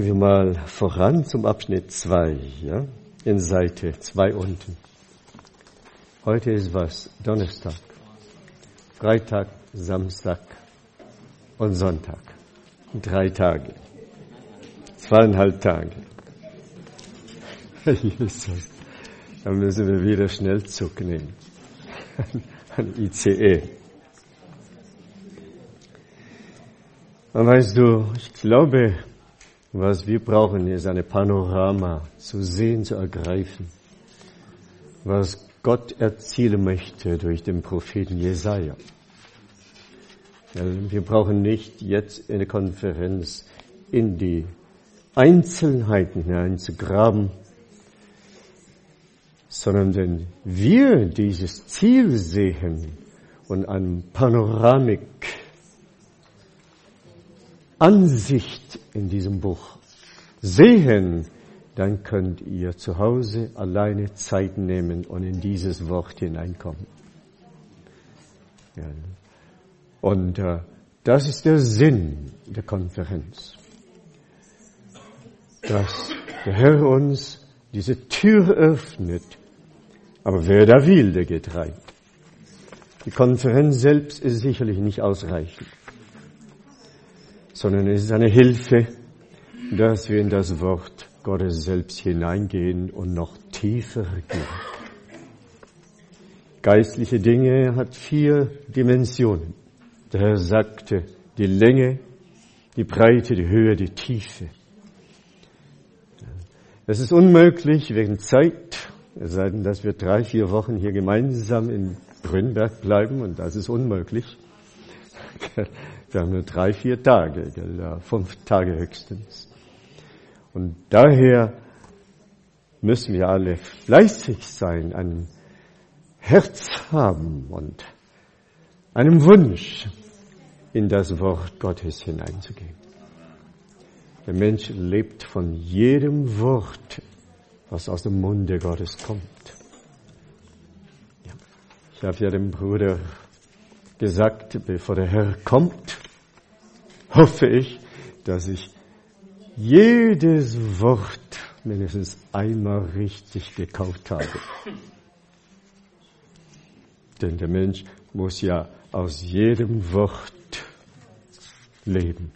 Wir mal voran zum Abschnitt 2, ja, in Seite 2 unten. Heute ist was? Donnerstag, Freitag, Samstag und Sonntag. 3 Tage. 2,5 Tage. Jesus, da müssen wir wieder Schnellzug nehmen. Ein ICE. Und weißt du, ich glaube, was wir brauchen, ist eine Panorama zu sehen, zu ergreifen, was Gott erzielen möchte durch den Propheten Jesaja. Wir brauchen nicht jetzt in der Konferenz in die Einzelheiten hineinzugraben, sondern wenn wir dieses Ziel sehen und eine Panoramik-Ansicht in diesem Buch sehen, dann könnt ihr zu Hause alleine Zeit nehmen und in dieses Wort hineinkommen. Ja. Und das ist der Sinn der Konferenz, dass der Herr uns diese Tür öffnet. Aber wer da will, der geht rein. Die Konferenz selbst ist sicherlich nicht ausreichend, sondern es ist eine Hilfe, dass wir in das Wort Gottes selbst hineingehen und noch tiefer gehen. Geistliche Dinge hat 4 Dimensionen. Der Herr sagte, die Länge, die Breite, die Höhe, die Tiefe. Es ist unmöglich wegen Zeit, es sei denn, dass wir 3-4 Wochen hier gemeinsam in Brünnberg bleiben, und das ist unmöglich. Wir haben nur 3-4 Tage, 5 Tage höchstens. Und daher müssen wir alle fleißig sein, ein Herz haben und einen Wunsch, in das Wort Gottes hineinzugehen. Der Mensch lebt von jedem Wort, was aus dem Munde Gottes kommt. Ja. Ich habe ja dem Bruder gesagt, bevor der Herr kommt, hoffe ich, dass ich jedes Wort mindestens einmal richtig gekaut habe. Denn der Mensch muss ja aus jedem Wort leben.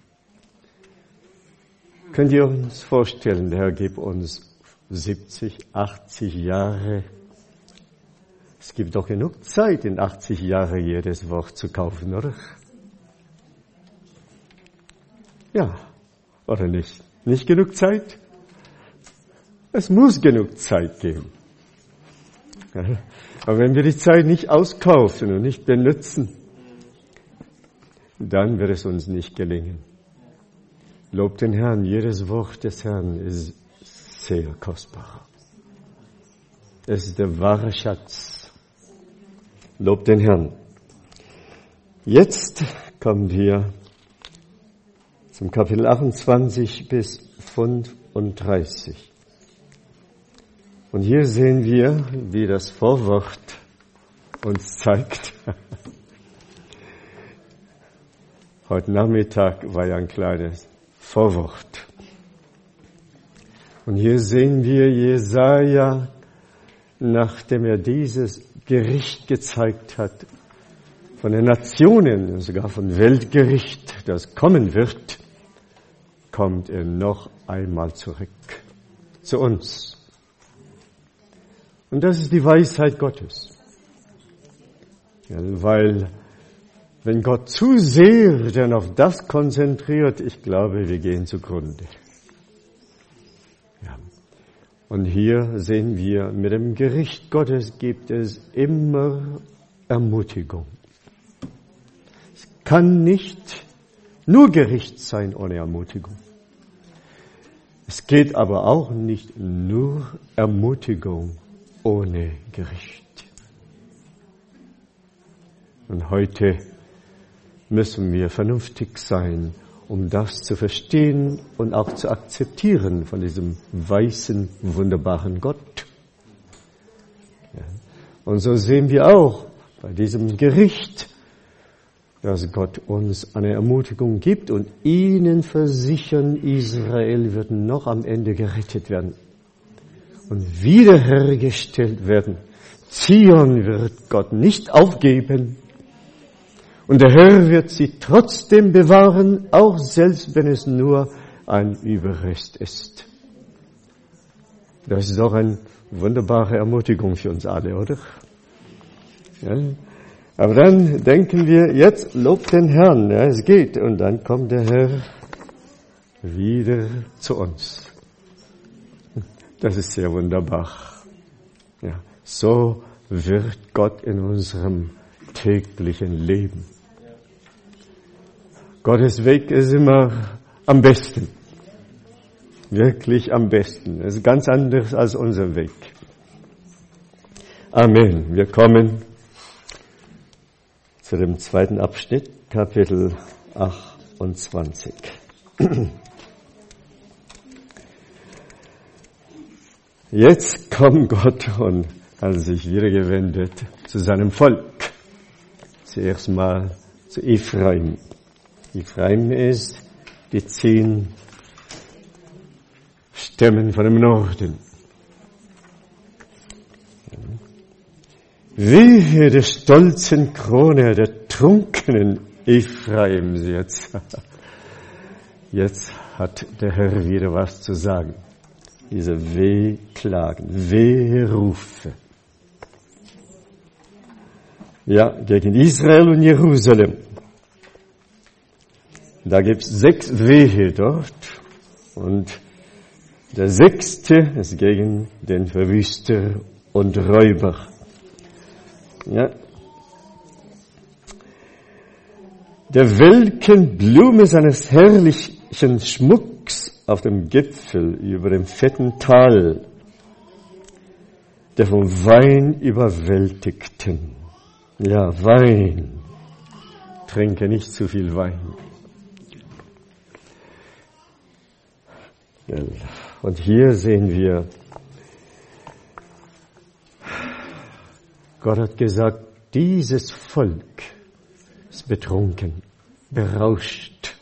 Könnt ihr uns vorstellen, der Herr gibt uns 70, 80 Jahre. Es gibt doch genug Zeit, in 80 Jahren jedes Wort zu kaufen, oder? Ja, oder nicht? Nicht genug Zeit? Es muss genug Zeit geben. Ja, aber wenn wir die Zeit nicht auskaufen und nicht benutzen, dann wird es uns nicht gelingen. Lobt den Herrn, jedes Wort des Herrn ist sehr kostbar. Es ist der wahre Schatz. Lobt den Herrn. Jetzt kommen wir zum Kapitel 28 bis 35. Und hier sehen wir, wie das Vorwort uns zeigt. Heute Nachmittag war ja ein kleines Vorwort. Und hier sehen wir Jesaja, nachdem er dieses Gericht gezeigt hat, von den Nationen, sogar von Weltgericht, das kommen wird, kommt er noch einmal zurück zu uns. Und das ist die Weisheit Gottes. Ja, weil wenn Gott zu sehr dann auf das konzentriert, ich glaube, wir gehen zugrunde. Ja. Und hier sehen wir, mit dem Gericht Gottes gibt es immer Ermutigung. Es kann nicht nur Gericht sein ohne Ermutigung. Es geht aber auch nicht nur Ermutigung ohne Gericht. Und heute müssen wir vernünftig sein, um das zu verstehen und auch zu akzeptieren von diesem weißen, wunderbaren Gott. Ja. Und so sehen wir auch bei diesem Gericht, dass Gott uns eine Ermutigung gibt und ihnen versichern, Israel wird noch am Ende gerettet werden und wiederhergestellt werden. Zion wird Gott nicht aufgeben und der Herr wird sie trotzdem bewahren, auch selbst wenn es nur ein Überrest ist. Das ist doch eine wunderbare Ermutigung für uns alle, oder? Ja. Aber dann denken wir, jetzt lobt den Herrn, ja, es geht. Und dann kommt der Herr wieder zu uns. Das ist sehr wunderbar. Ja, so wird Gott in unserem täglichen Leben. Gottes Weg ist immer am besten. Wirklich am besten. Es ist ganz anders als unser Weg. Amen. Wir kommen zu dem zweiten Abschnitt, Kapitel 28. Jetzt kommt Gott und hat sich wieder gewendet zu seinem Volk. Zuerst mal zu Ephraim. Ephraim ist die 10 Stämmen von dem Norden. Wehe der stolzen Krone der trunkenen Ephraims jetzt. Jetzt hat der Herr wieder was zu sagen. Diese Wehklagen, Weherufe. Ja, gegen Israel und Jerusalem. Da gibt's 6 Wehe dort. Und der 6. ist gegen den Verwüster und Räuber. Ja. Der welken Blume seines herrlichen Schmucks auf dem Gipfel über dem fetten Tal, der vom Wein überwältigten. Ja, Wein. Trinke nicht zu viel Wein. Und hier sehen wir, Gott hat gesagt, dieses Volk ist betrunken, berauscht.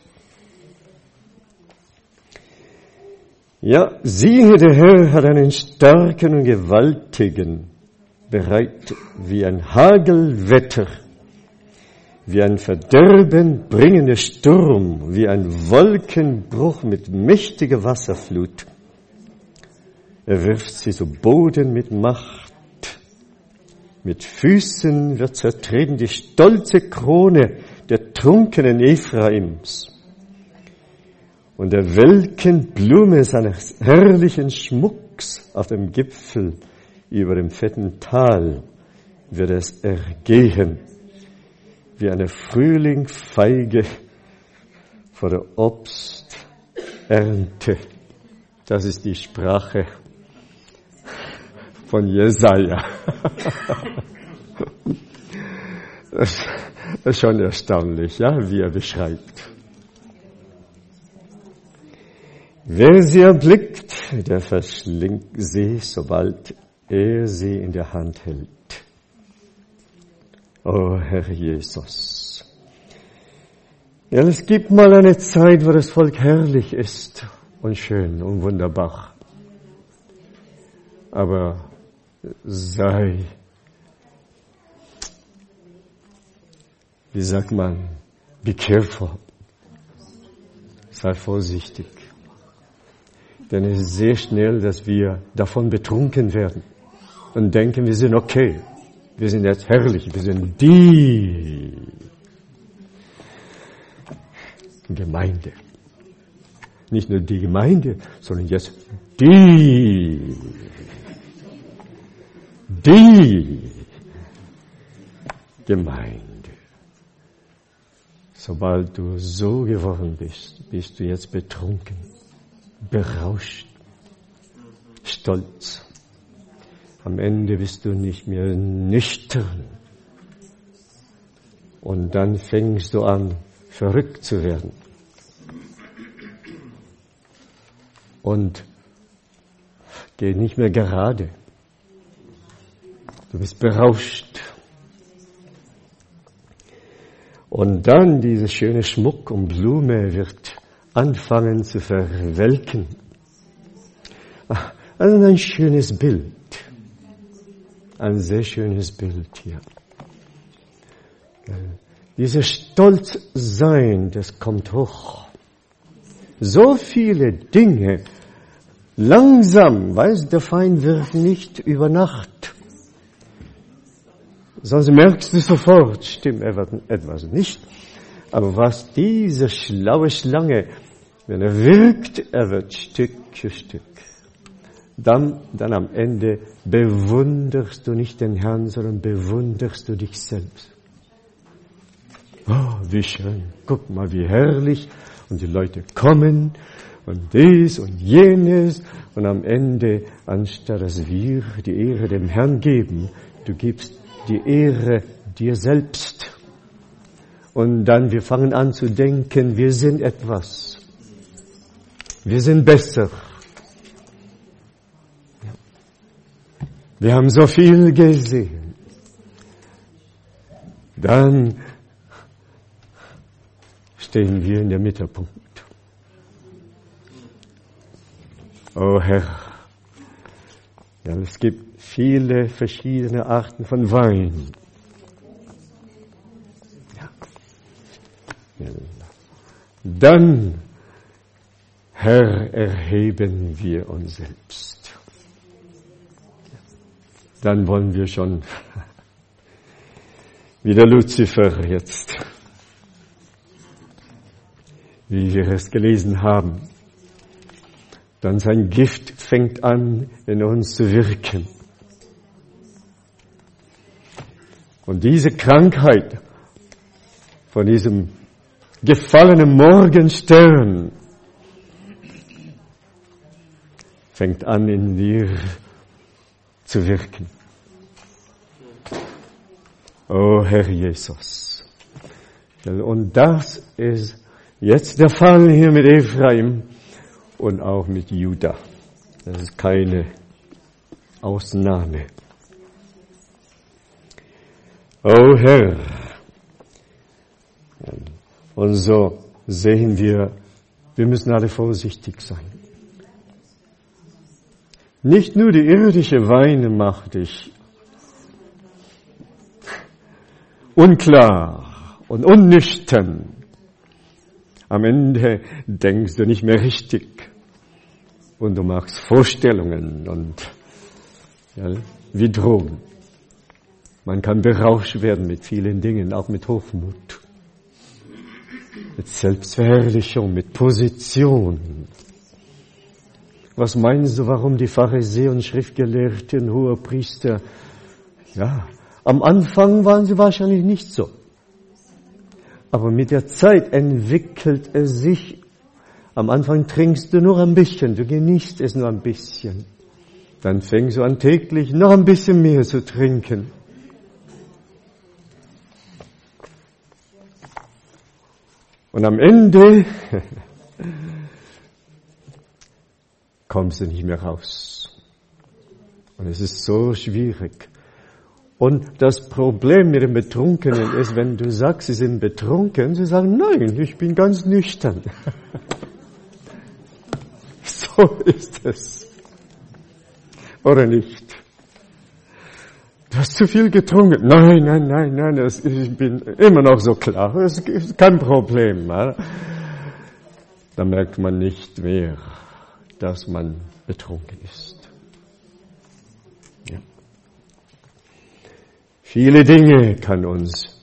Ja, siehe, der Herr hat einen starken und gewaltigen, bereit wie ein Hagelwetter, wie ein Verderben bringender Sturm, wie ein Wolkenbruch mit mächtiger Wasserflut. Er wirft sie zu Boden mit Macht. Mit Füßen wird zertreten die stolze Krone der trunkenen Ephraims. Und der welken Blume seines herrlichen Schmucks auf dem Gipfel über dem fetten Tal wird es ergehen, wie eine Frühlingfeige vor der Obsternte. Das ist die Sprache von Jesaja. Das ist schon erstaunlich, ja, wie er beschreibt. Wer sie erblickt, der verschlingt sie, sobald er sie in der Hand hält. Oh Herr Jesus. Ja, es gibt mal eine Zeit, wo das Volk herrlich ist und schön und wunderbar. Aber sei, wie sagt man, be careful. Sei vorsichtig. Denn es ist sehr schnell, dass wir davon betrunken werden und denken, wir sind okay. Wir sind jetzt herrlich. Wir sind die Gemeinde. Nicht nur die Gemeinde, sondern jetzt die Gemeinde. Sobald du so geworden bist, bist du jetzt betrunken, berauscht, stolz. Am Ende bist du nicht mehr nüchtern. Und dann fängst du an, verrückt zu werden. Und geh nicht mehr gerade. Du bist berauscht. Und dann dieser schöne Schmuck und Blume wird anfangen zu verwelken. Also ein schönes Bild. Ein sehr schönes Bild hier. Dieses Stolzsein, das kommt hoch. So viele Dinge, langsam, weißt, der Feind wirft nicht über Nacht. Sonst merkst du sofort, stimmt etwas nicht. Aber was diese schlaue Schlange, wenn er wirkt, er wird Stück für Stück. Dann am Ende bewunderst du nicht den Herrn, sondern bewunderst du dich selbst. Oh, wie schön. Guck mal, wie herrlich. Und die Leute kommen und dies und jenes. Und am Ende, anstatt dass wir die Ehre dem Herrn geben, du gibst die Ehre dir selbst. Und dann wir fangen an zu denken, wir sind etwas. Wir sind besser. Wir haben so viel gesehen. Dann stehen wir in der Mittelpunkt. Oh Herr, ja, es gibt viele verschiedene Arten von Wein. Ja. Dann, Herr, erheben wir uns selbst. Dann wollen wir schon wie der Luzifer jetzt, wie wir es gelesen haben. Dann sein Gift fängt an, in uns zu wirken. Und diese Krankheit von diesem gefallenen Morgenstern fängt an, in dir zu wirken. Oh Herr Jesus. Und das ist jetzt der Fall hier mit Ephraim und auch mit Juda. Das ist keine Ausnahme. Oh Herr. Und so sehen wir müssen alle vorsichtig sein. Nicht nur die irdische Weine macht dich unklar und unnüchtern. Am Ende denkst du nicht mehr richtig und du machst Vorstellungen und ja, wie Drogen. Man kann berauscht werden mit vielen Dingen, auch mit Hochmut, mit Selbstverherrlichung, mit Position. Was meinst du, warum die Pharisäer und Schriftgelehrten, Hohepriester, ja, am Anfang waren sie wahrscheinlich nicht so. Aber mit der Zeit entwickelt es sich. Am Anfang trinkst du nur ein bisschen, du genießt es nur ein bisschen. Dann fängst du an täglich noch ein bisschen mehr zu trinken. Und am Ende kommst du nicht mehr raus. Und es ist so schwierig. Und das Problem mit den Betrunkenen ist, wenn du sagst, sie sind betrunken, sie sagen, nein, ich bin ganz nüchtern. So ist es. Oder nicht? Du hast zu viel getrunken. Nein, ich bin immer noch so klar. Das ist kein Problem. Da merkt man nicht mehr, dass man betrunken ist. Ja. Viele Dinge kann uns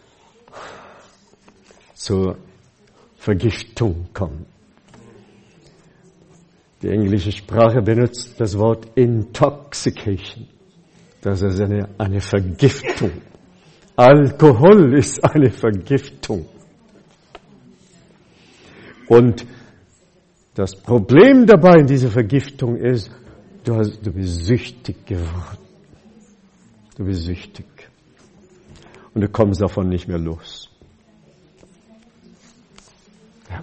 zur Vergiftung kommen. Die englische Sprache benutzt das Wort Intoxication. Das ist eine Vergiftung. Alkohol ist eine Vergiftung. Und das Problem dabei in dieser Vergiftung ist, du bist süchtig geworden. Du bist süchtig. Und du kommst davon nicht mehr los. Ja.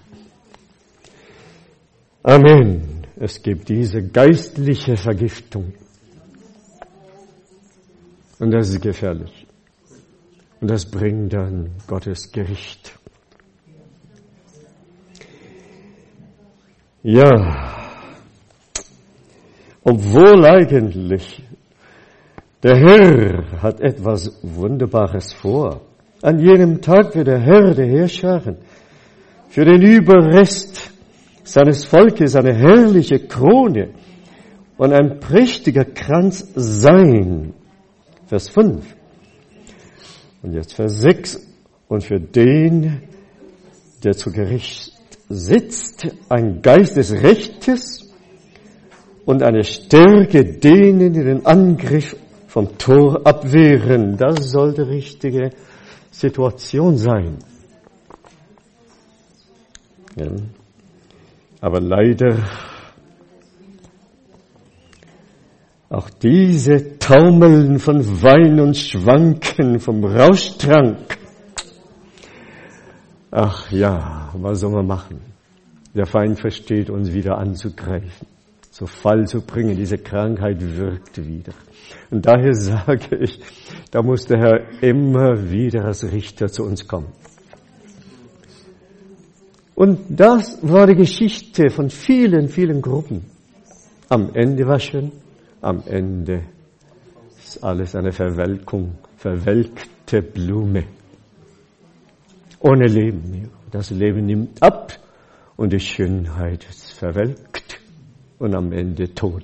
Amen. Es gibt diese geistliche Vergiftung. Und das ist gefährlich. Und das bringt dann Gottes Gericht. Ja, obwohl eigentlich der Herr hat etwas Wunderbares vor. An jenem Tag wird der Herr der Heerscharen für den Überrest seines Volkes eine herrliche Krone und ein prächtiger Kranz sein. Vers 5. Und jetzt Vers 6. Und für den, der zu Gericht sitzt, ein Geist des Rechtes und eine Stärke denen, die den Angriff vom Tor abwehren. Das soll die richtige Situation sein. Ja. Aber leider auch diese Taumeln von Wein und Schwanken vom Rauschtrank. Ach ja, was soll man machen? Der Feind versteht uns wieder anzugreifen, zu Fall zu bringen. Diese Krankheit wirkt wieder. Und daher sage ich, da muss der Herr immer wieder als Richter zu uns kommen. Und das war die Geschichte von vielen, vielen Gruppen. Am Ende war schön, am Ende ist alles eine Verwelkung, verwelkte Blume. Ohne Leben mehr. Das Leben nimmt ab und die Schönheit ist verwelkt und am Ende tot.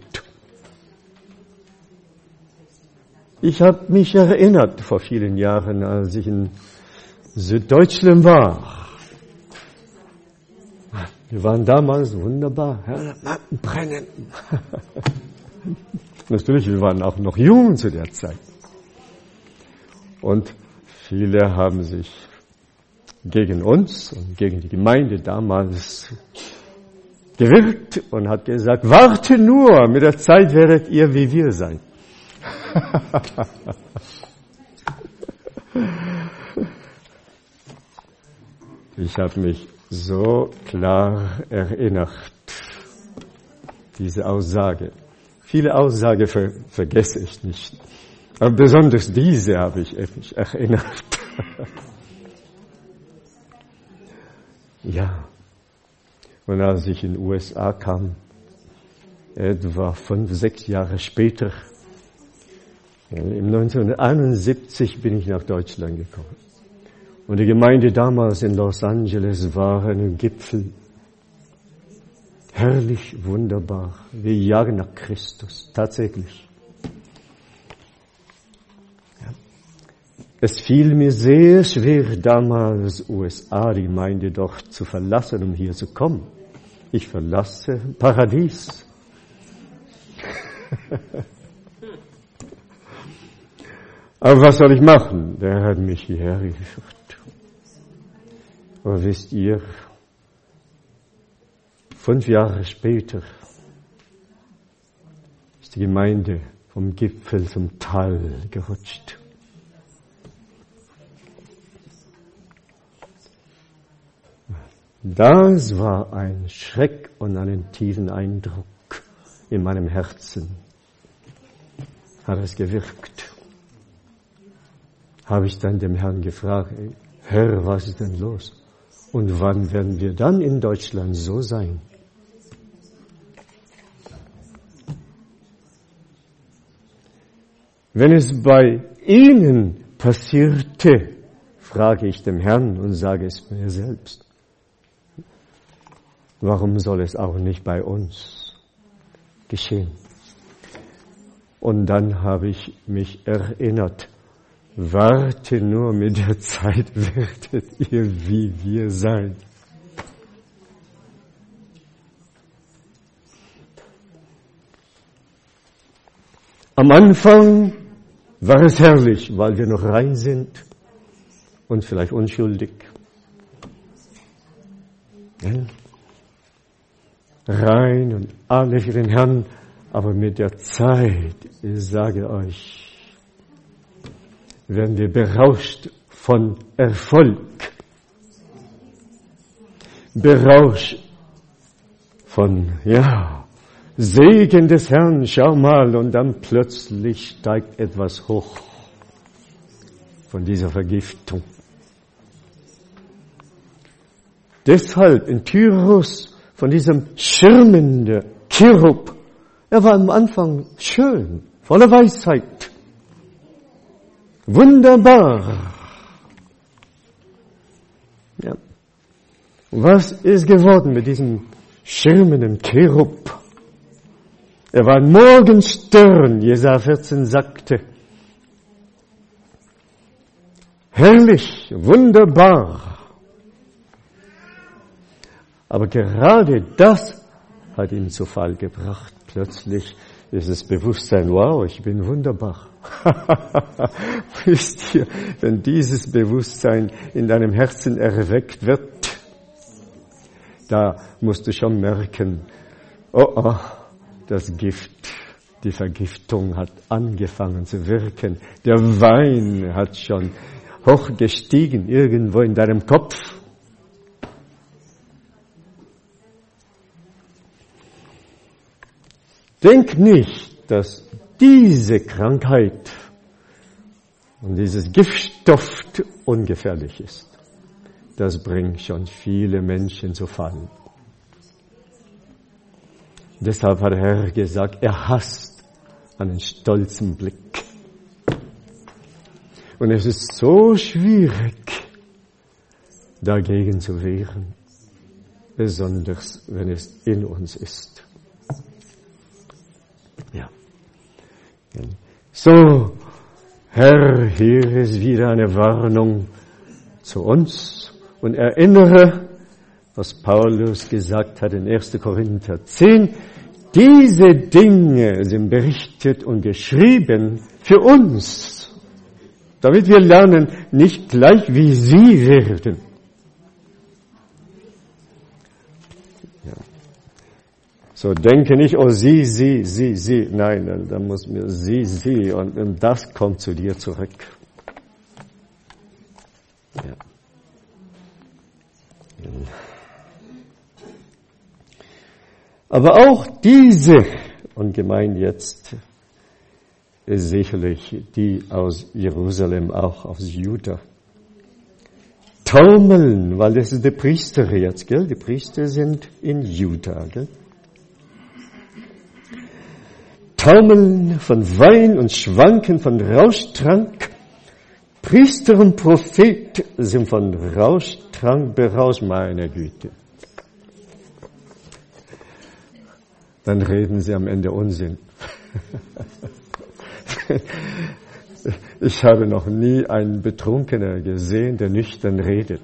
Ich habe mich erinnert vor vielen Jahren, als ich in Süddeutschland war. Wir waren damals wunderbar, brennen. Natürlich, wir waren auch noch jung zu der Zeit. Und viele haben sich gegen uns und gegen die Gemeinde damals gewirkt und hat gesagt, warte nur, mit der Zeit werdet ihr wie wir sein. Ich habe mich so klar erinnert, diese Aussage. Viele Aussagen vergesse ich nicht, aber besonders diese habe ich mich erinnert. Ja, und als ich in den USA kam, etwa 5, 6 Jahre später, im 1971 bin ich nach Deutschland gekommen. Und die Gemeinde damals in Los Angeles war ein Gipfel. Herrlich, wunderbar. Wir jagen nach Christus, tatsächlich. Ja. Es fiel mir sehr schwer, damals USA, die Gemeinde doch zu verlassen, um hier zu kommen. Ich verlasse Paradies. Aber was soll ich machen? Der hat mich hierher geführt. Aber wisst ihr, 5 Jahre später ist die Gemeinde vom Gipfel zum Tal gerutscht. Das war ein Schreck und einen tiefen Eindruck in meinem Herzen. Hat es gewirkt. Habe ich dann dem Herrn gefragt, Herr, was ist denn los? Und wann werden wir dann in Deutschland so sein? Wenn es bei Ihnen passierte, frage ich dem Herrn und sage es mir selbst. Warum soll es auch nicht bei uns geschehen? Und dann habe ich mich erinnert, warte nur, mit der Zeit werdet ihr wie wir sein. Am Anfang war es herrlich, weil wir noch rein sind und vielleicht unschuldig. Ja? Rein und alle für den Herrn, aber mit der Zeit, ich sage euch, werden wir berauscht von Erfolg, berauscht von, Segen des Herrn, schau mal, und dann plötzlich steigt etwas hoch. von dieser Vergiftung. Deshalb in Tyrus von diesem schirmenden Cherub, er war am Anfang schön, voller Weisheit, wunderbar. Ja. Was ist geworden mit diesem schirmenden Cherub? Er war ein Morgenstern, Jesaja 14 sagte. Herrlich, wunderbar. Aber gerade das hat ihn zu Fall gebracht. Plötzlich ist das Bewusstsein, wow, ich bin wunderbar. Wisst ihr, wenn dieses Bewusstsein in deinem Herzen erweckt wird, da musst du schon merken, oh, das Gift, die Vergiftung hat angefangen zu wirken. Der Wein hat schon hochgestiegen irgendwo in deinem Kopf. Denk nicht, dass diese Krankheit und dieses Giftstoff ungefährlich ist. Das bringt schon viele Menschen zu Fall. Deshalb hat der Herr gesagt, er hasst einen stolzen Blick. Und es ist so schwierig, dagegen zu wehren, besonders wenn es in uns ist. Ja. So, Herr, hier ist wieder eine Warnung zu uns und erinnere, was Paulus gesagt hat in 1. Korinther 10, diese Dinge sind berichtet und geschrieben für uns, damit wir lernen, nicht gleich wie sie werden. Ja. So, denke nicht, oh sie. Nein, dann muss mir sie und das kommt zu dir zurück. Ja. Aber auch diese, und gemeint jetzt, ist sicherlich die aus Jerusalem, auch aus Juda, taumeln, weil das ist der Priester jetzt, gell? Die Priester sind in Juda, gell? Taumeln von Wein und schwanken von Rauschtrank. Priester und Prophet sind von Rauschtrank berauscht, meine Güte. Dann reden sie am Ende Unsinn. Ich habe noch nie einen Betrunkener gesehen, der nüchtern redet.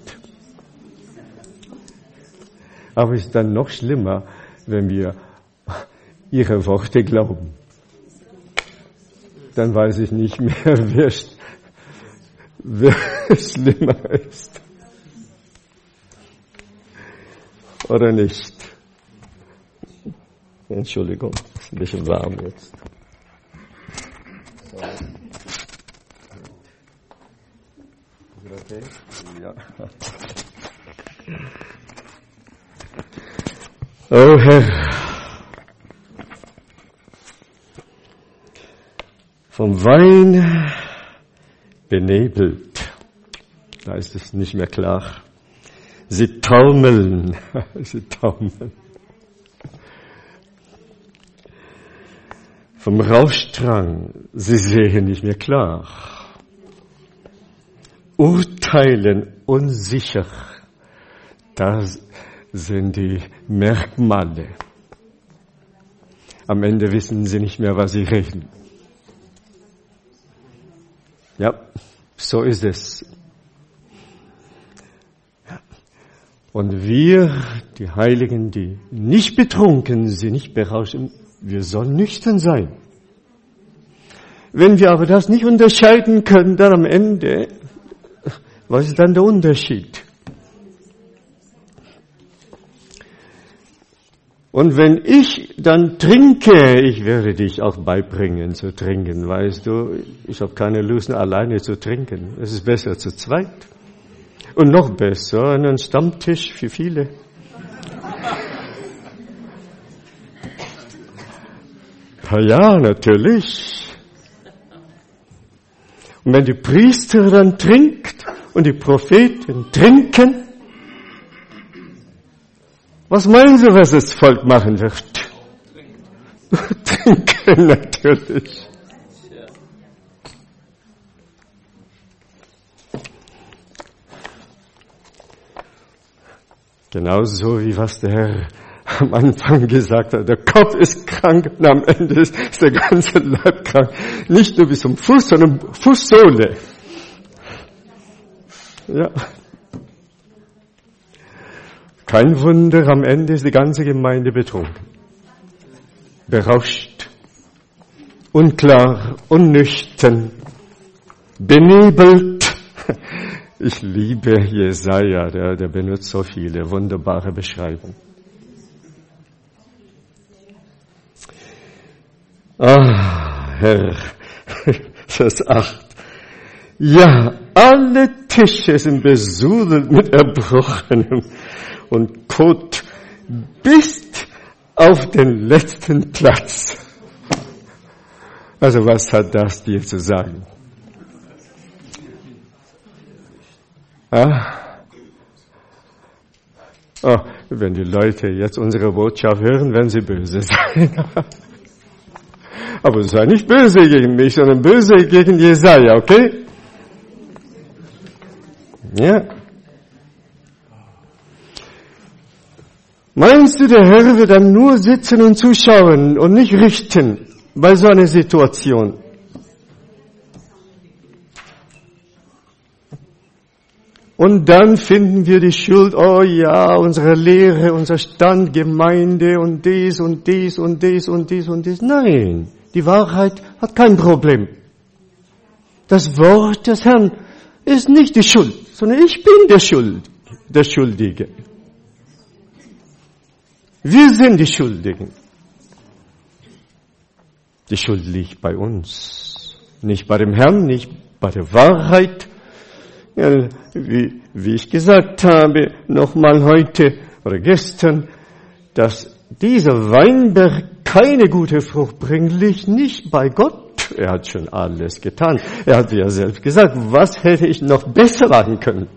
Aber es ist dann noch schlimmer, wenn wir ihre Worte glauben. Dann weiß ich nicht mehr, wer schlimmer ist. Oder nicht. Entschuldigung, ist ein bisschen warm jetzt. So. Ist okay? Ja. Oh Herr, vom Wein benebelt, da ist es nicht mehr klar. Sie taumeln, Vom Rauschdrang, sie sehen nicht mehr klar. Urteilen unsicher, das sind die Merkmale. Am Ende wissen sie nicht mehr, was sie reden. Ja, so ist es. Und wir, die Heiligen, die nicht betrunken sind, nicht berauschen, wir sollen nüchtern sein. Wenn wir aber das nicht unterscheiden können, dann am Ende, was ist dann der Unterschied? Und wenn ich dann trinke, ich werde dich auch beibringen zu trinken, weißt du, ich habe keine Lust, alleine zu trinken. Es ist besser zu zweit. Und noch besser, einen Stammtisch für viele. Ja, natürlich. Und wenn die Priester dann trinkt und die Propheten trinken, was meinen Sie, was das Volk machen wird? Trinken natürlich. Genauso wie was der Herr am Anfang gesagt hat, der Kopf ist krank und am Ende ist der ganze Leib krank. Nicht nur bis zum Fuß, sondern Fußsohle. Ja. Kein Wunder, am Ende ist die ganze Gemeinde betrunken. Berauscht, unklar, unnüchtern, benebelt. Ich liebe Jesaja, der benutzt so viele wunderbare Beschreibungen. Herr, Vers 8. Ja, alle Tische sind besudelt mit Erbrochenem und Kot bis auf den letzten Platz. Also was hat das dir zu sagen? Wenn die Leute jetzt unsere Botschaft hören, werden sie böse sein. Aber sei nicht böse gegen mich, sondern böse gegen Jesaja, okay? Ja. Meinst du, der Herr wird dann nur sitzen und zuschauen und nicht richten bei so einer Situation? Und dann finden wir die Schuld, oh ja, unsere Lehre, unser Stand, Gemeinde und dies und dies und dies und dies und dies. Nein, die Wahrheit hat kein Problem. Das Wort des Herrn ist nicht die Schuld, sondern ich bin der Schuldige. Wir sind die Schuldigen. Die Schuld liegt bei uns, nicht bei dem Herrn, nicht bei der Wahrheit. Ja, wie ich gesagt habe, nochmal heute oder gestern, dass dieser Weinberg keine gute Frucht bringt, liegt nicht bei Gott. Er hat schon alles getan. Er hat ja selbst gesagt, was hätte ich noch besser machen können?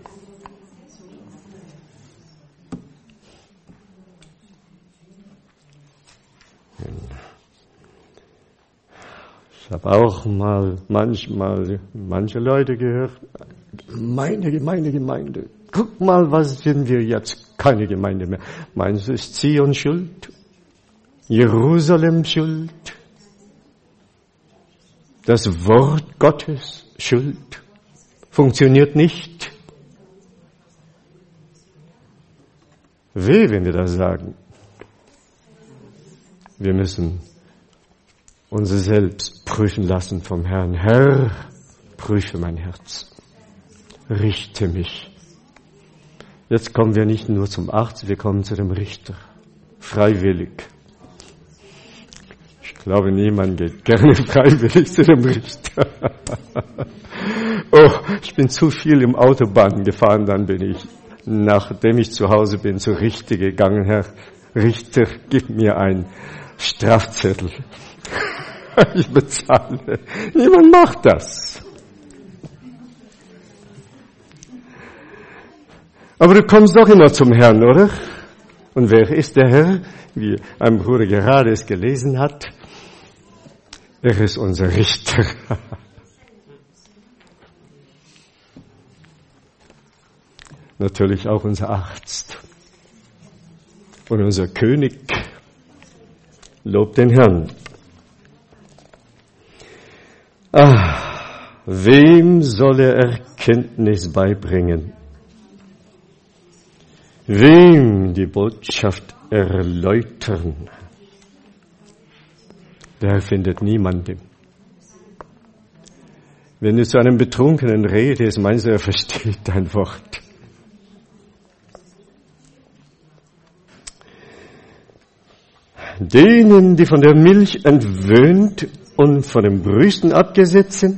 Ich habe auch mal manche Leute gehört, Gemeinde. Guck mal, was sind wir jetzt? Keine Gemeinde mehr. Meinst du, ist Zion schuld? Jerusalem schuld? Das Wort Gottes schuld? Funktioniert nicht? Weh, wenn wir das sagen. Wir müssen unser Selbst prüfen lassen vom Herrn. Herr, prüfe mein Herz. Richte mich. Jetzt kommen wir nicht nur zum Arzt, wir kommen zu dem Richter. Freiwillig. Ich glaube, niemand geht gerne freiwillig zu dem Richter. Oh, ich bin zu viel im Autobahn gefahren, dann bin ich, nachdem ich zu Hause bin, zur Richter gegangen. Herr Richter, gib mir einen Strafzettel. Ich bezahle. Niemand macht das. Aber du kommst doch immer zum Herrn, oder? Und wer ist der Herr? Wie ein Bruder gerade es gelesen hat. Er ist unser Richter. Natürlich auch unser Arzt. Und unser König. Lobt den Herrn. Wem soll er Erkenntnis beibringen? Wem die Botschaft erläutern? Der Herr findet niemanden. Wenn du zu einem Betrunkenen redest, meinst du, er versteht dein Wort. Denen, die von der Milch entwöhnt und von den Brüsten abgesetzt sind,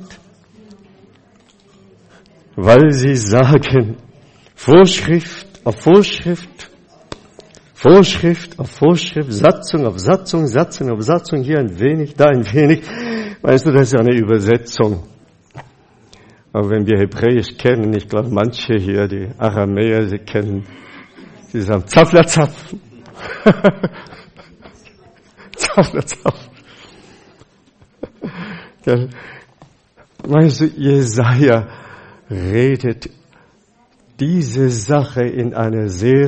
weil sie sagen, Vorschrift auf Vorschrift, Vorschrift auf Vorschrift, Satzung auf Satzung, Satzung auf Satzung, hier ein wenig, da ein wenig. Weißt du, das ist eine Übersetzung. Aber wenn wir Hebräisch kennen, ich glaube manche hier, die Aramäer, sie kennen, sie sagen Zapfler Zapf. Zapfler Zapf. Meinst du, Jesaja redet diese Sache in einer sehr,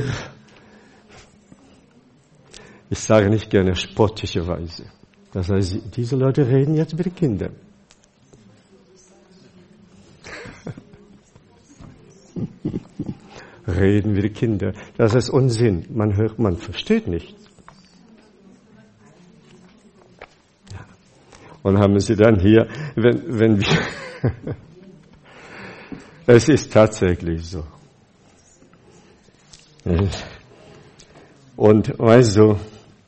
ich sage nicht gerne spottische Weise. Das heißt, diese Leute reden jetzt mit den Kindern. Reden wie die Kinder. Das ist Unsinn. Man hört, man versteht nichts. Ja. Und haben sie dann hier, wenn wir, es ist tatsächlich so. Und weißt du,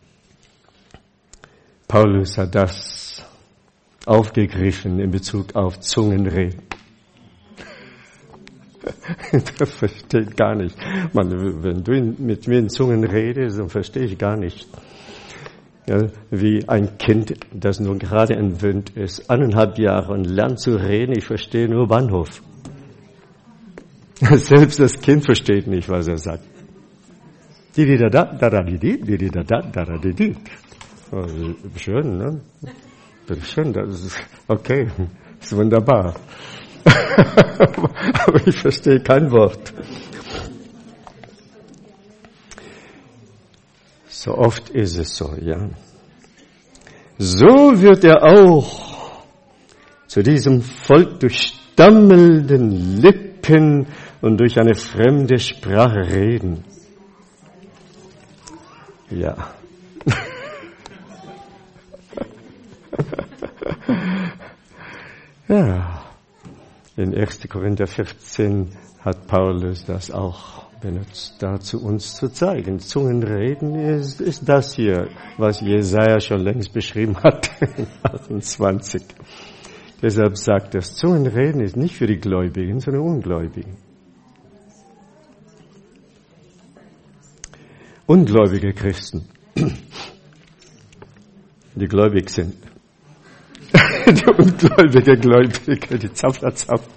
Paulus hat das aufgegriffen in Bezug auf Zungenreden. Das versteht gar nicht. Man, wenn du mit mir in Zungen redest, dann verstehe ich gar nicht. Ja, wie ein Kind, das nur gerade entwöhnt ist, 1,5 Jahre und lernt zu reden, ich verstehe nur Bahnhof. Selbst das Kind versteht nicht, was er sagt. Schön, ne? Schön, das ist okay, ist wunderbar. Aber ich verstehe kein Wort. So oft ist es so, ja. So wird er auch zu diesem Volk durch stammelnden Lippen und durch eine fremde Sprache reden. Ja. Ja. In 1. Korinther 14 hat Paulus das auch benutzt, da zu uns zu zeigen. Zungenreden ist das hier, was Jesaja schon längst beschrieben hat, in 28. Deshalb sagt das Zungenreden ist nicht für die Gläubigen, sondern Ungläubigen. Ungläubige Christen, die gläubig sind. Die ungläubige Gläubige, die Zapfler Zapf.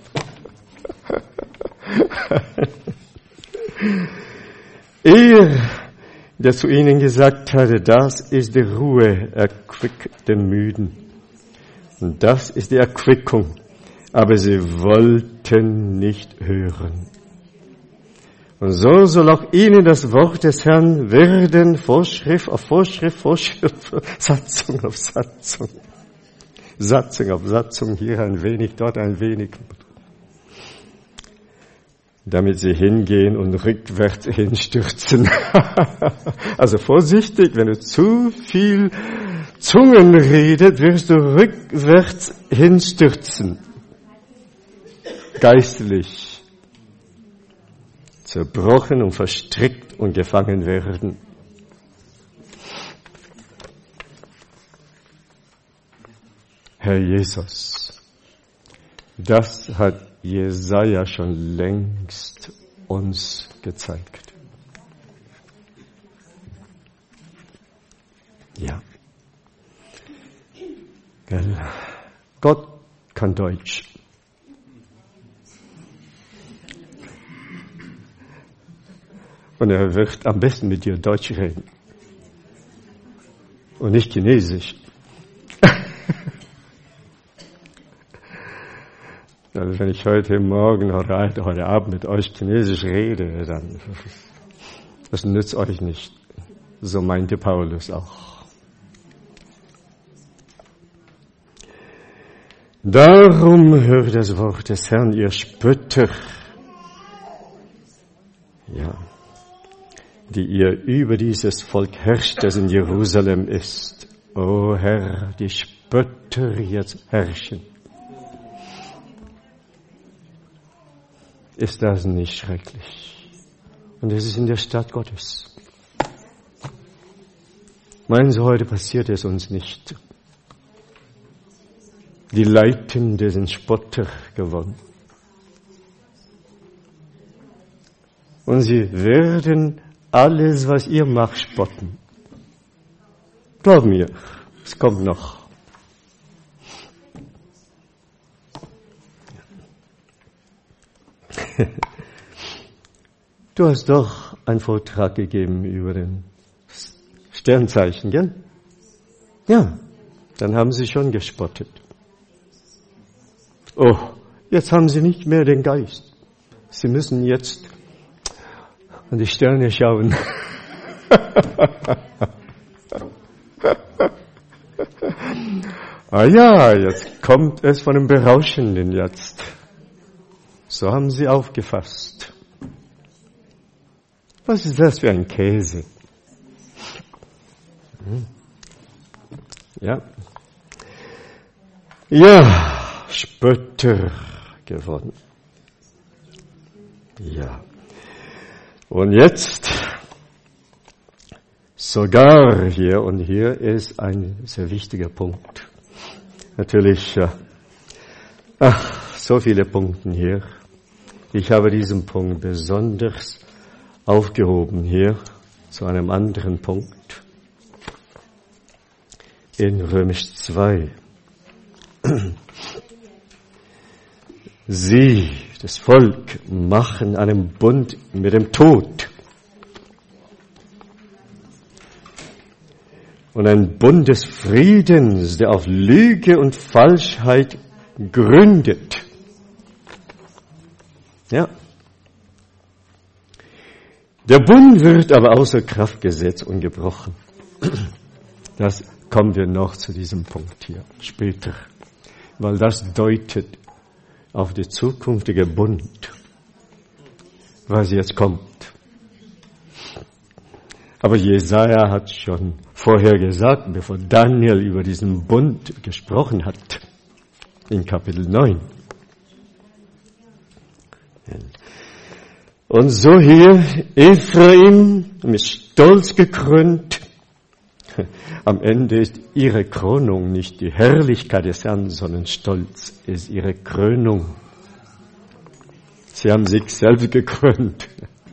Er, der zu ihnen gesagt hatte, das ist die Ruhe, erquickt den Müden. Und das ist die Erquickung. Aber sie wollten nicht hören. Und so soll auch ihnen das Wort des Herrn werden, Vorschrift auf Vorschrift, Vorschrift, Satzung auf Satzung. Satzung auf Satzung, hier ein wenig, dort ein wenig. Damit sie hingehen und rückwärts hinstürzen. Also vorsichtig, wenn du zu viel Zungen redet, wirst du rückwärts hinstürzen. Geistlich. Zerbrochen und verstrickt und gefangen werden. Herr Jesus, das hat Jesaja schon längst uns gezeigt. Ja. Gott kann Deutsch. Und er wird am besten mit dir Deutsch reden. Und nicht Chinesisch. Also wenn ich heute Morgen oder heute Abend mit euch Chinesisch rede, dann das nützt euch nicht. So meinte Paulus auch. Darum hört das Wort des Herrn, ihr Spötter, ja, die ihr über dieses Volk herrscht, das in Jerusalem ist. O Herr, die Spötter jetzt herrschen. Ist das nicht schrecklich? Und es ist in der Stadt Gottes. Meinen Sie, heute passiert es uns nicht? Die Leitenden sind Spotter geworden. Und sie werden alles, was ihr macht, spotten. Glaub mir, es kommt noch. Du hast doch einen Vortrag gegeben über den Sternzeichen, gell? Ja, dann haben sie schon gespottet. Oh, jetzt haben sie nicht mehr den Geist. Sie müssen jetzt an die Sterne schauen. Ah ja, jetzt kommt es von dem Berauschenden jetzt. So haben sie aufgefasst. Was ist das für ein Käse? Ja. Ja, Spötter geworden. Ja. Und jetzt sogar hier, und hier ist ein sehr wichtiger Punkt. Natürlich, so viele Punkte hier. Ich habe diesen Punkt besonders aufgehoben hier zu einem anderen Punkt. In Römisch 2. Sie, das Volk, machen einen Bund mit dem Tod. Und ein Bund des Friedens, der auf Lüge und Falschheit gründet. Ja. Der Bund wird aber außer Kraft gesetzt und gebrochen. Das kommen wir noch zu diesem Punkt hier später, weil das deutet auf die zukünftige Bund, was jetzt kommt. Aber Jesaja hat schon vorher gesagt, bevor Daniel über diesen Bund gesprochen hat, in Kapitel 9. Und so hier, Ephraim mit Stolz gekrönt. Am Ende ist ihre Krönung nicht die Herrlichkeit des Herrn, sondern Stolz ist ihre Krönung. Sie haben sich selbst gekrönt.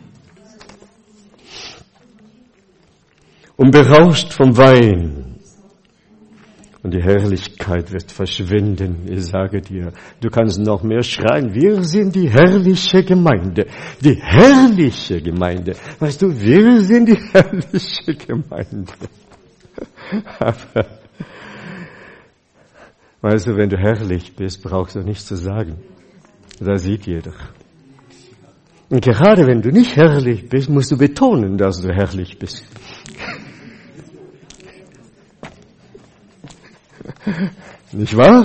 Und berauscht vom Wein. Und die Herrlichkeit wird verschwinden. Ich sage dir, du kannst noch mehr schreien. Wir sind die herrliche Gemeinde. Die herrliche Gemeinde. Weißt du, wir sind die herrliche Gemeinde. Aber, weißt du, wenn du herrlich bist, brauchst du nichts zu sagen. Das sieht jeder. Und gerade wenn du nicht herrlich bist, musst du betonen, dass du herrlich bist. Nicht wahr?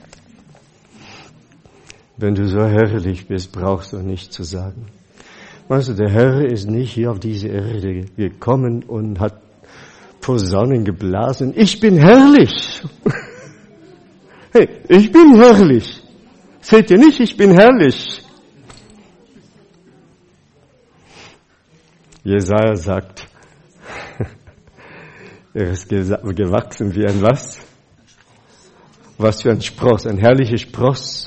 Wenn du so herrlich bist, brauchst du nichts zu sagen. Weißt du, der Herr ist nicht hier auf diese Erde gekommen und hat Posaunen geblasen. Ich bin herrlich. Hey, ich bin herrlich. Seht ihr nicht, ich bin herrlich. Jesaja sagt, er ist gewachsen wie ein was? Was für ein Spross, ein herrlicher Spross.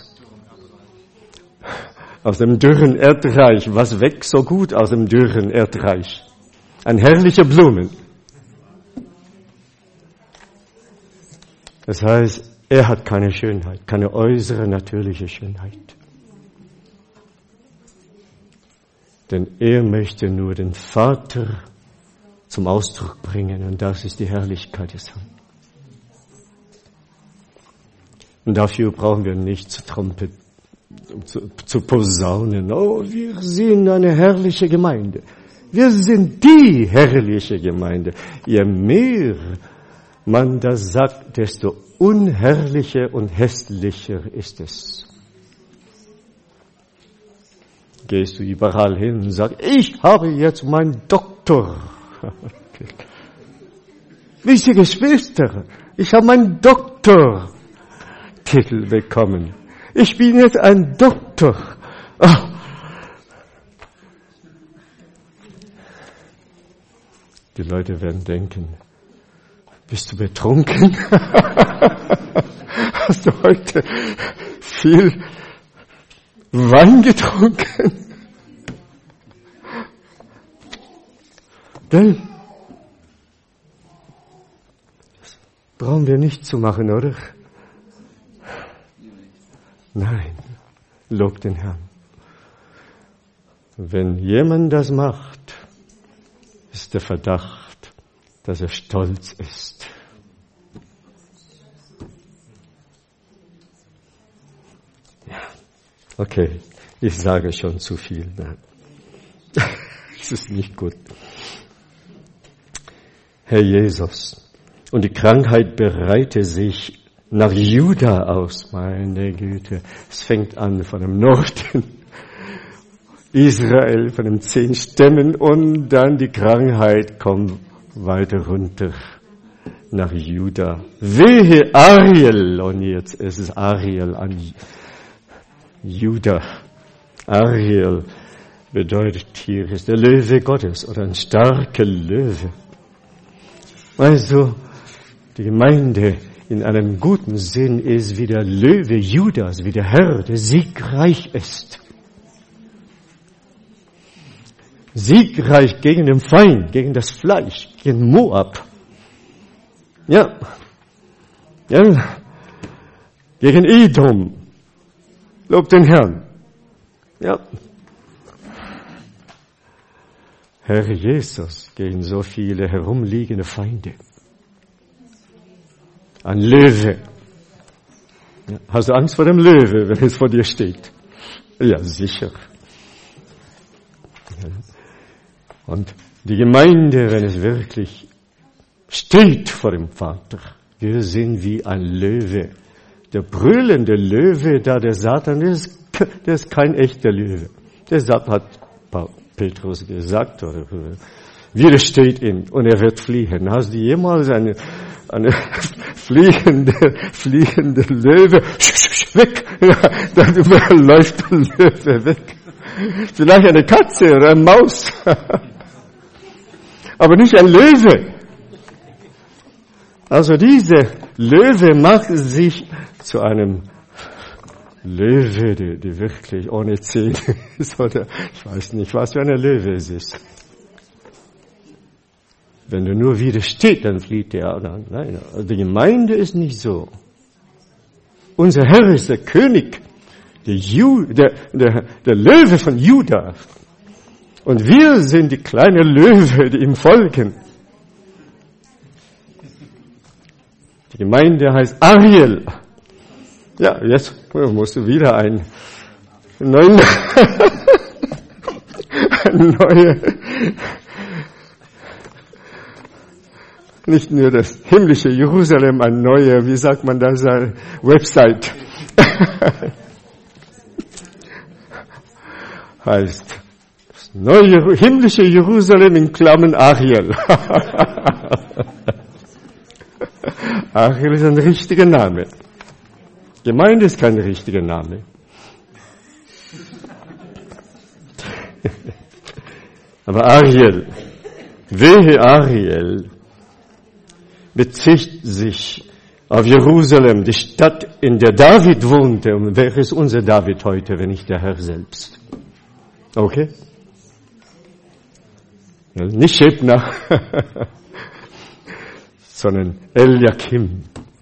Aus dem dürren Erdreich. Was wächst so gut aus dem dürren Erdreich? Ein herrlicher Blumen. Das heißt, er hat keine Schönheit, keine äußere natürliche Schönheit. Denn er möchte nur den Vater zum Ausdruck bringen, und das ist die Herrlichkeit des Herrn. Und dafür brauchen wir nicht zu trompeten, zu posaunen. Oh, wir sind eine herrliche Gemeinde. Wir sind die herrliche Gemeinde. Je mehr man das sagt, desto unherrlicher und hässlicher ist es. Gehst du überall hin und sagst, ich habe jetzt meinen Doktor. Wisst ihr, Geschwister, ich habe meinen Doktortitel bekommen. Ich bin jetzt ein Doktor. Oh. Die Leute werden denken, bist du betrunken? Hast du heute viel Wein getrunken? Denn das brauchen wir nicht zu machen, oder? Nein, lob den Herrn. Wenn jemand das macht, ist der Verdacht, dass er stolz ist. Ja, okay, ich sage schon zu viel. Das ist nicht gut. Herr Jesus, und die Krankheit breite sich nach Juda aus, meine Güte. Es fängt an von dem Norden, Israel, von den 10 Stämmen, und dann die Krankheit kommt weiter runter nach Juda. Wehe Ariel, und jetzt ist es Ariel an Juda. Ariel bedeutet hier ist der Löwe Gottes oder ein starker Löwe. Also, die Gemeinde in einem guten Sinn ist wie der Löwe Judas, wie der Herr, der siegreich ist. Siegreich gegen den Feind, gegen das Fleisch, gegen Moab. Ja. Gegen Edom. Lob den Herrn. Ja. Herr Jesus, gegen so viele herumliegende Feinde. Ein Löwe. Ja, hast du Angst vor dem Löwe, wenn es vor dir steht? Ja, sicher. Ja. Und die Gemeinde, wenn es wirklich steht vor dem Vater, wir sind wie ein Löwe. Der brüllende Löwe, da der Satan ist, der ist kein echter Löwe. Der Satan hat Petrus gesagt, oder widersteht ihm und er wird fliehen. Hast du jemals eine fliegende Löwe, weg, ja, dann läuft der Löwe weg. Vielleicht eine Katze oder eine Maus, aber nicht ein Löwe. Also diese Löwe macht sich zu einem Löwe, die wirklich ohne Zähne ist, oder ich weiß nicht, was für eine Löwe es ist. Wenn du nur widersteht, dann flieht er. Nein, also die Gemeinde ist nicht so. Unser Herr ist der König, der Löwe von Juda. Und wir sind die kleine Löwe, die ihm folgen. Die Gemeinde heißt Ariel. Ja, jetzt musst du wieder einen neue, nicht nur das himmlische Jerusalem, ein neuer, wie sagt man das, Website. Heißt, das neue himmlische Jerusalem in Klammern Ariel. Ariel ist ein richtiger Name. Gemeinde ist kein richtiger Name. Aber Ariel, wehe Ariel, bezieht sich auf Jerusalem, die Stadt, in der David wohnte. Und wer ist unser David heute, wenn nicht der Herr selbst? Okay? Nicht Schebna, sondern Eliakim.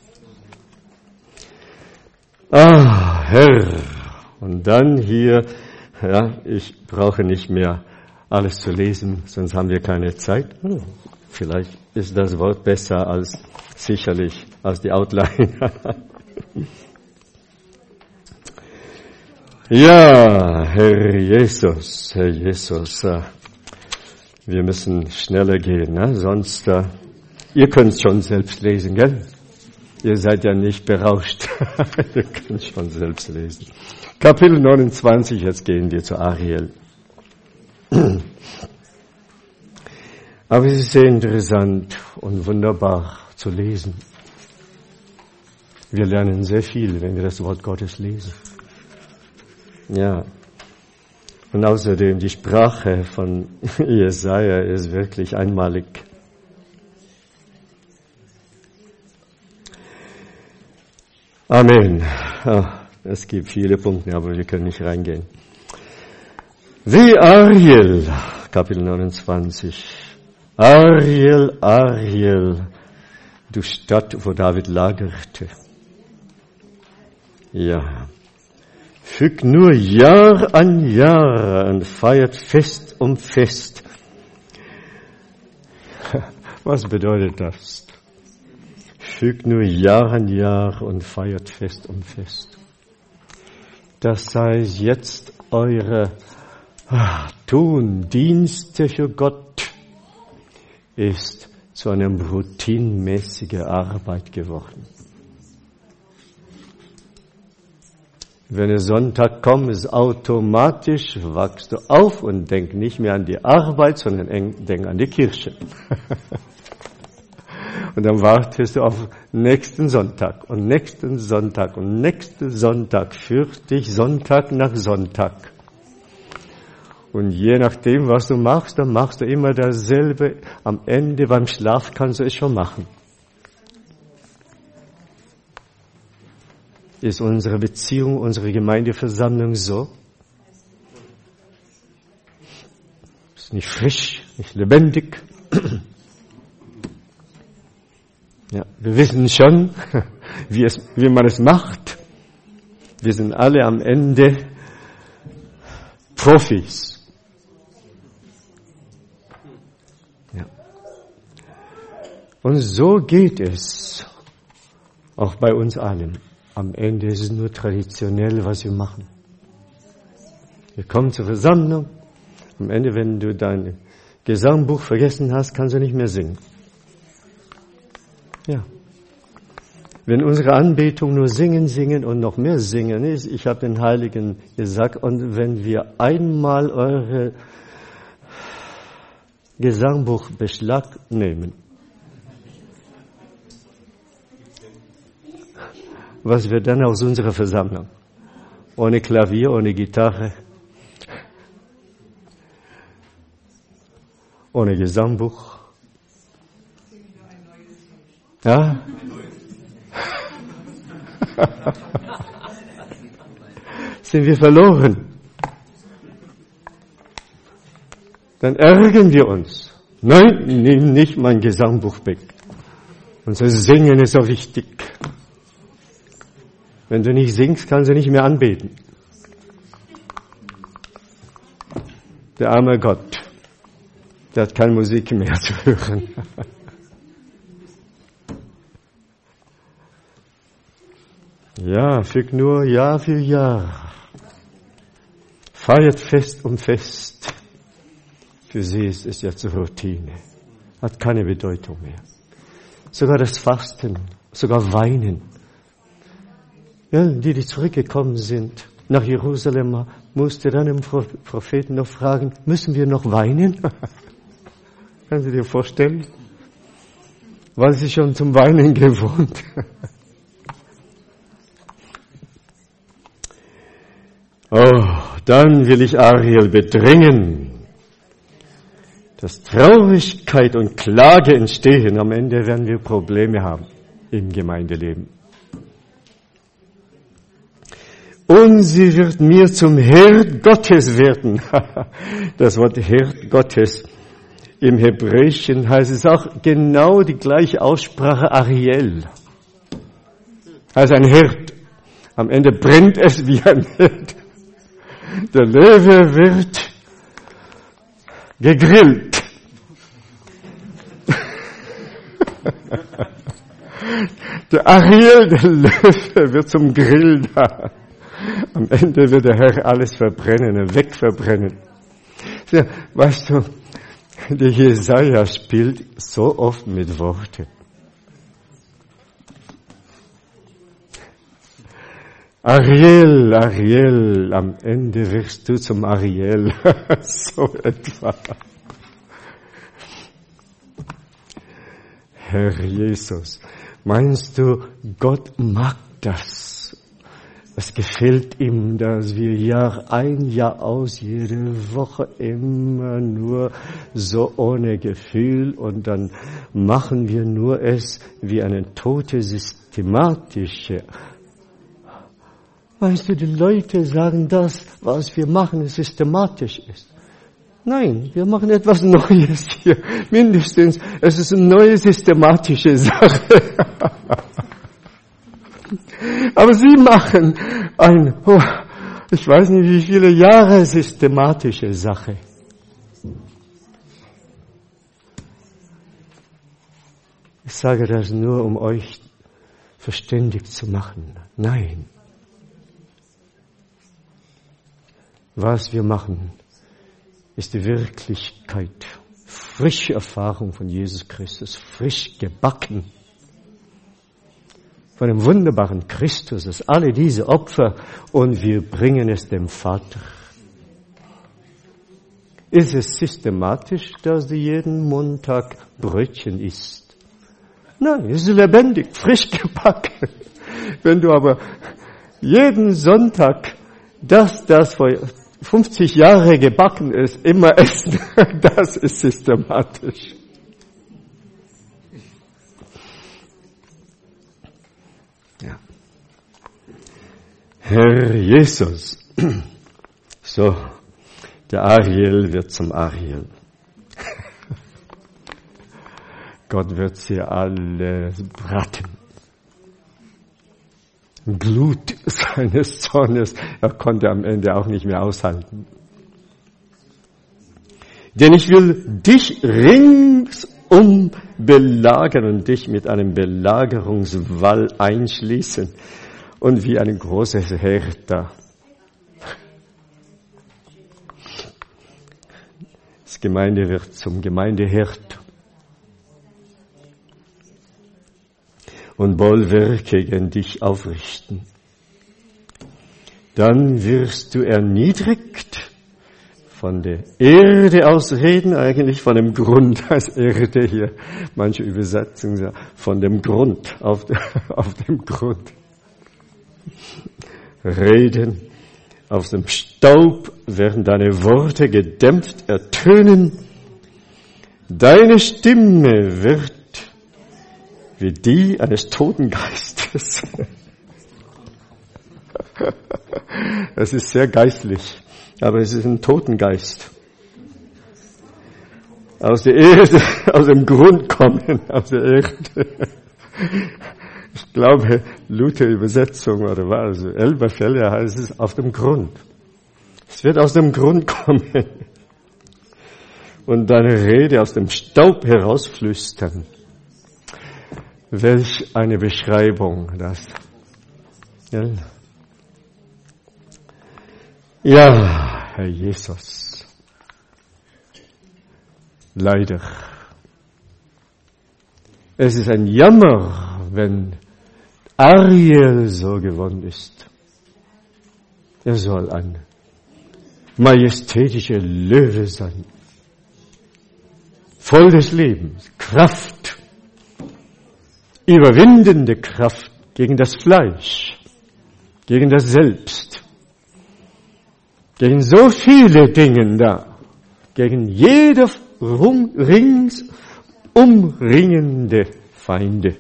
Ah, Herr. Und dann hier, ja, ich brauche nicht mehr alles zu lesen, sonst haben wir keine Zeit. Vielleicht ist das Wort besser als die Outline. Ja, Herr Jesus, wir müssen schneller gehen, ne? Sonst, ihr könnt schon selbst lesen, gell? Ihr seid ja nicht berauscht. Ihr könnt schon selbst lesen. Kapitel 29, jetzt gehen wir zu Ariel. Aber es ist sehr interessant und wunderbar zu lesen. Wir lernen sehr viel, wenn wir das Wort Gottes lesen. Ja. Und außerdem die Sprache von Jesaja ist wirklich einmalig. Amen. Es gibt viele Punkte, aber wir können nicht reingehen. Wie Ariel, Kapitel 29. Ariel, Ariel, du Stadt, wo David lagerte. Ja. Fügt nur Jahr an Jahr und feiert Fest um Fest. Was bedeutet das? Fügt nur Jahr an Jahr und feiert Fest um Fest. Das sei jetzt eure Tun, Dienste für Gott, ist zu einer routinemäßigen Arbeit geworden. Wenn der Sonntag kommt, ist automatisch, wachst du auf und denk nicht mehr an die Arbeit, sondern denk an die Kirche. Und dann wartest du auf nächsten Sonntag und nächsten Sonntag und nächsten Sonntag, führt dich Sonntag nach Sonntag. Und je nachdem, was du machst, dann machst du immer dasselbe. Am Ende, beim Schlaf, kannst du es schon machen. Ist unsere Beziehung, unsere Gemeindeversammlung so? Ist nicht frisch, nicht lebendig. Ja, wir wissen schon, wie man es macht. Wir sind alle am Ende Profis. Ja. Und so geht es auch bei uns allen. Am Ende ist es nur traditionell, was wir machen. Wir kommen zur Versammlung. Am Ende, wenn du dein Gesangbuch vergessen hast, kannst du nicht mehr singen. Ja. Wenn unsere Anbetung nur singen und noch mehr singen ist, ich habe den Heiligen gesagt, und wenn wir einmal eure Gesangbuch Beschlag nehmen, was wird dann aus unserer Versammlung? Ohne Klavier, ohne Gitarre, ohne Gesangbuch. Ja? Sind wir verloren? Dann ärgern wir uns. Nein, nimm nicht mein Gesangbuch weg. Unser Singen ist so wichtig. Wenn du nicht singst, kannst du nicht mehr anbeten. Der arme Gott, der hat keine Musik mehr zu hören. Ja, fügt nur Jahr für Jahr. Feiert Fest um Fest. Für sie ist es jetzt Routine. Hat keine Bedeutung mehr. Sogar das Fasten, sogar Weinen. Ja, die zurückgekommen sind nach Jerusalem, musste dann dem Propheten noch fragen, müssen wir noch weinen? Kannst du dir vorstellen? War sie schon zum Weinen gewohnt? Oh, dann will ich Ariel bedrängen, dass Traurigkeit und Klage entstehen. Am Ende werden wir Probleme haben im Gemeindeleben. Und sie wird mir zum Herd Gottes werden. Das Wort Herd Gottes im Hebräischen heißt es auch genau die gleiche Aussprache Ariel. Also ein Herd. Am Ende brennt es wie ein Herd. Der Löwe wird gegrillt. Der Ariel, der Löwe, wird zum Grill da. Am Ende wird der Herr alles verbrennen, wegverbrennen. Ja, weißt du, der Jesaja spielt so oft mit Worten. Ariel, Ariel, am Ende wirst du zum Ariel. So etwa. Herr Jesus, meinst du, Gott mag das? Es gefällt ihm, dass wir Jahr ein, Jahr aus, jede Woche immer nur so ohne Gefühl, und dann machen wir nur es wie eine tote, systematische. Weißt du, die Leute sagen, das, was wir machen, systematisch ist. Nein, wir machen etwas Neues hier. Mindestens, es ist eine neue systematische Sache. Aber sie machen Ich weiß nicht, wie viele Jahre systematische Sache. Ich sage das nur, um euch verständig zu machen. Nein. Was wir machen, ist die Wirklichkeit. Frische Erfahrung von Jesus Christus, frisch gebacken. Von dem wunderbaren Christus, dass alle diese Opfer und wir bringen es dem Vater. Ist es systematisch, dass du jeden Montag Brötchen isst? Nein, es ist lebendig, frisch gebacken. Wenn du aber jeden Sonntag das vor 50 Jahre gebacken ist, immer essen, das ist systematisch. Ja. Herr Jesus. So, der Ariel wird zum Ariel. Gott wird sie alle braten. Glut seines Zornes, er konnte am Ende auch nicht mehr aushalten. Denn ich will dich ringsum belagern und dich mit einem Belagerungswall einschließen und wie ein großes Heer da. Das Gemeinde wird zum Gemeindeherd und Bollwerke gegen dich aufrichten. Dann wirst du erniedrigt von der Erde aus reden, eigentlich von dem Grund als Erde hier. Manche Übersetzungen sagen, von dem Grund, auf dem Grund. Reden, aus dem Staub werden deine Worte gedämpft ertönen. Deine Stimme wird wie die eines toten Geistes. Es ist sehr geistlich, aber es ist ein Totengeist. Aus der Erde, aus dem Grund kommen, aus der Erde. Ich glaube, Luther-Übersetzung oder was, Elberfelder heißt es, auf dem Grund. Es wird aus dem Grund kommen und deine Rede aus dem Staub herausflüstern. Welch eine Beschreibung das. Ja, Herr Jesus. Leider. Es ist ein Jammer, wenn Ariel so geworden ist. Er soll ein majestätischer Löwe sein. Voll des Lebens, Kraft. Überwindende Kraft gegen das Fleisch, gegen das Selbst, gegen so viele Dinge da, gegen jede rings umringende Feinde.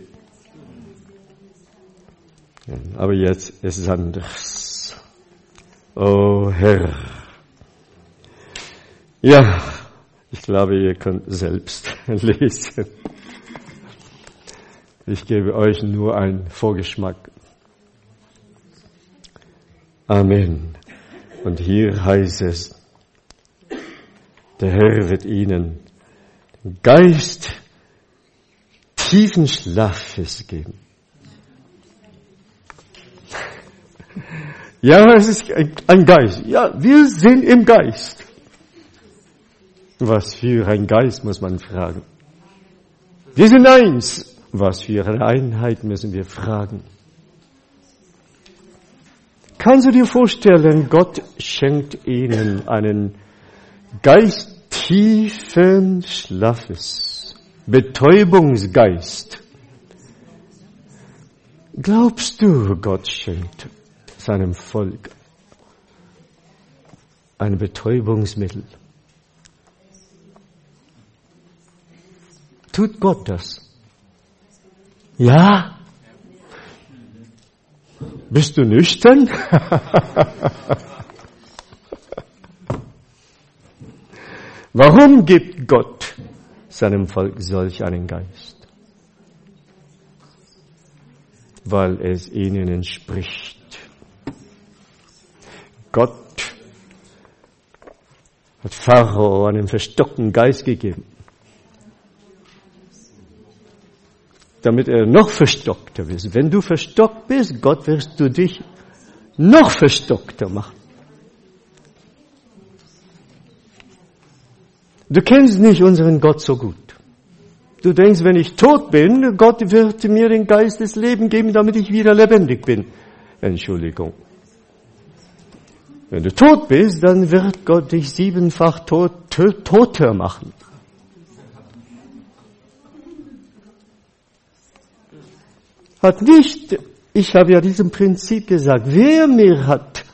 Aber jetzt ist es anders. Oh Herr. Ja, ich glaube, ihr könnt selbst lesen. Ich gebe euch nur einen Vorgeschmack. Amen. Und hier heißt es, der Herr wird ihnen den Geist tiefen Schlafes geben. Ja, es ist ein Geist. Ja, wir sind im Geist. Was für ein Geist, muss man fragen. Wir sind eins. Was für eine Einheit, müssen wir fragen. Kannst du dir vorstellen, Gott schenkt ihnen einen geisttiefen Schlafes, Betäubungsgeist. Glaubst du, Gott schenkt seinem Volk ein Betäubungsmittel? Tut Gott das? Ja? Bist du nüchtern? Warum gibt Gott seinem Volk solch einen Geist? Weil es ihnen entspricht. Gott hat Pharao einen verstockten Geist gegeben, damit er noch verstockter wird. Wenn du verstockt bist, Gott wirst du dich noch verstockter machen. Du kennst nicht unseren Gott so gut. Du denkst, wenn ich tot bin, Gott wird mir den Geist des Lebens geben, damit ich wieder lebendig bin. Entschuldigung. Wenn du tot bist, dann wird Gott dich 7-fach toter machen. Ich habe ja diesem Prinzip gesagt, wer hat,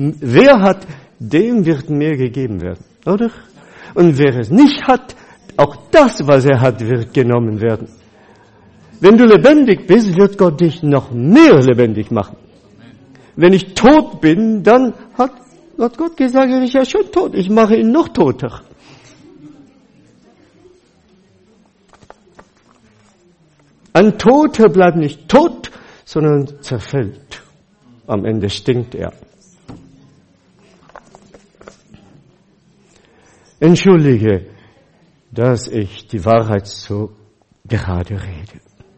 dem wird mehr gegeben werden, oder? Und wer es nicht hat, auch das, was er hat, wird genommen werden. Wenn du lebendig bist, wird Gott dich noch mehr lebendig machen. Wenn ich tot bin, dann hat Gott gesagt, er ist ja schon tot, ich mache ihn noch toter. Ein Toter bleibt nicht tot, sondern zerfällt. Am Ende stinkt er. Entschuldige, dass ich die Wahrheit so gerade rede.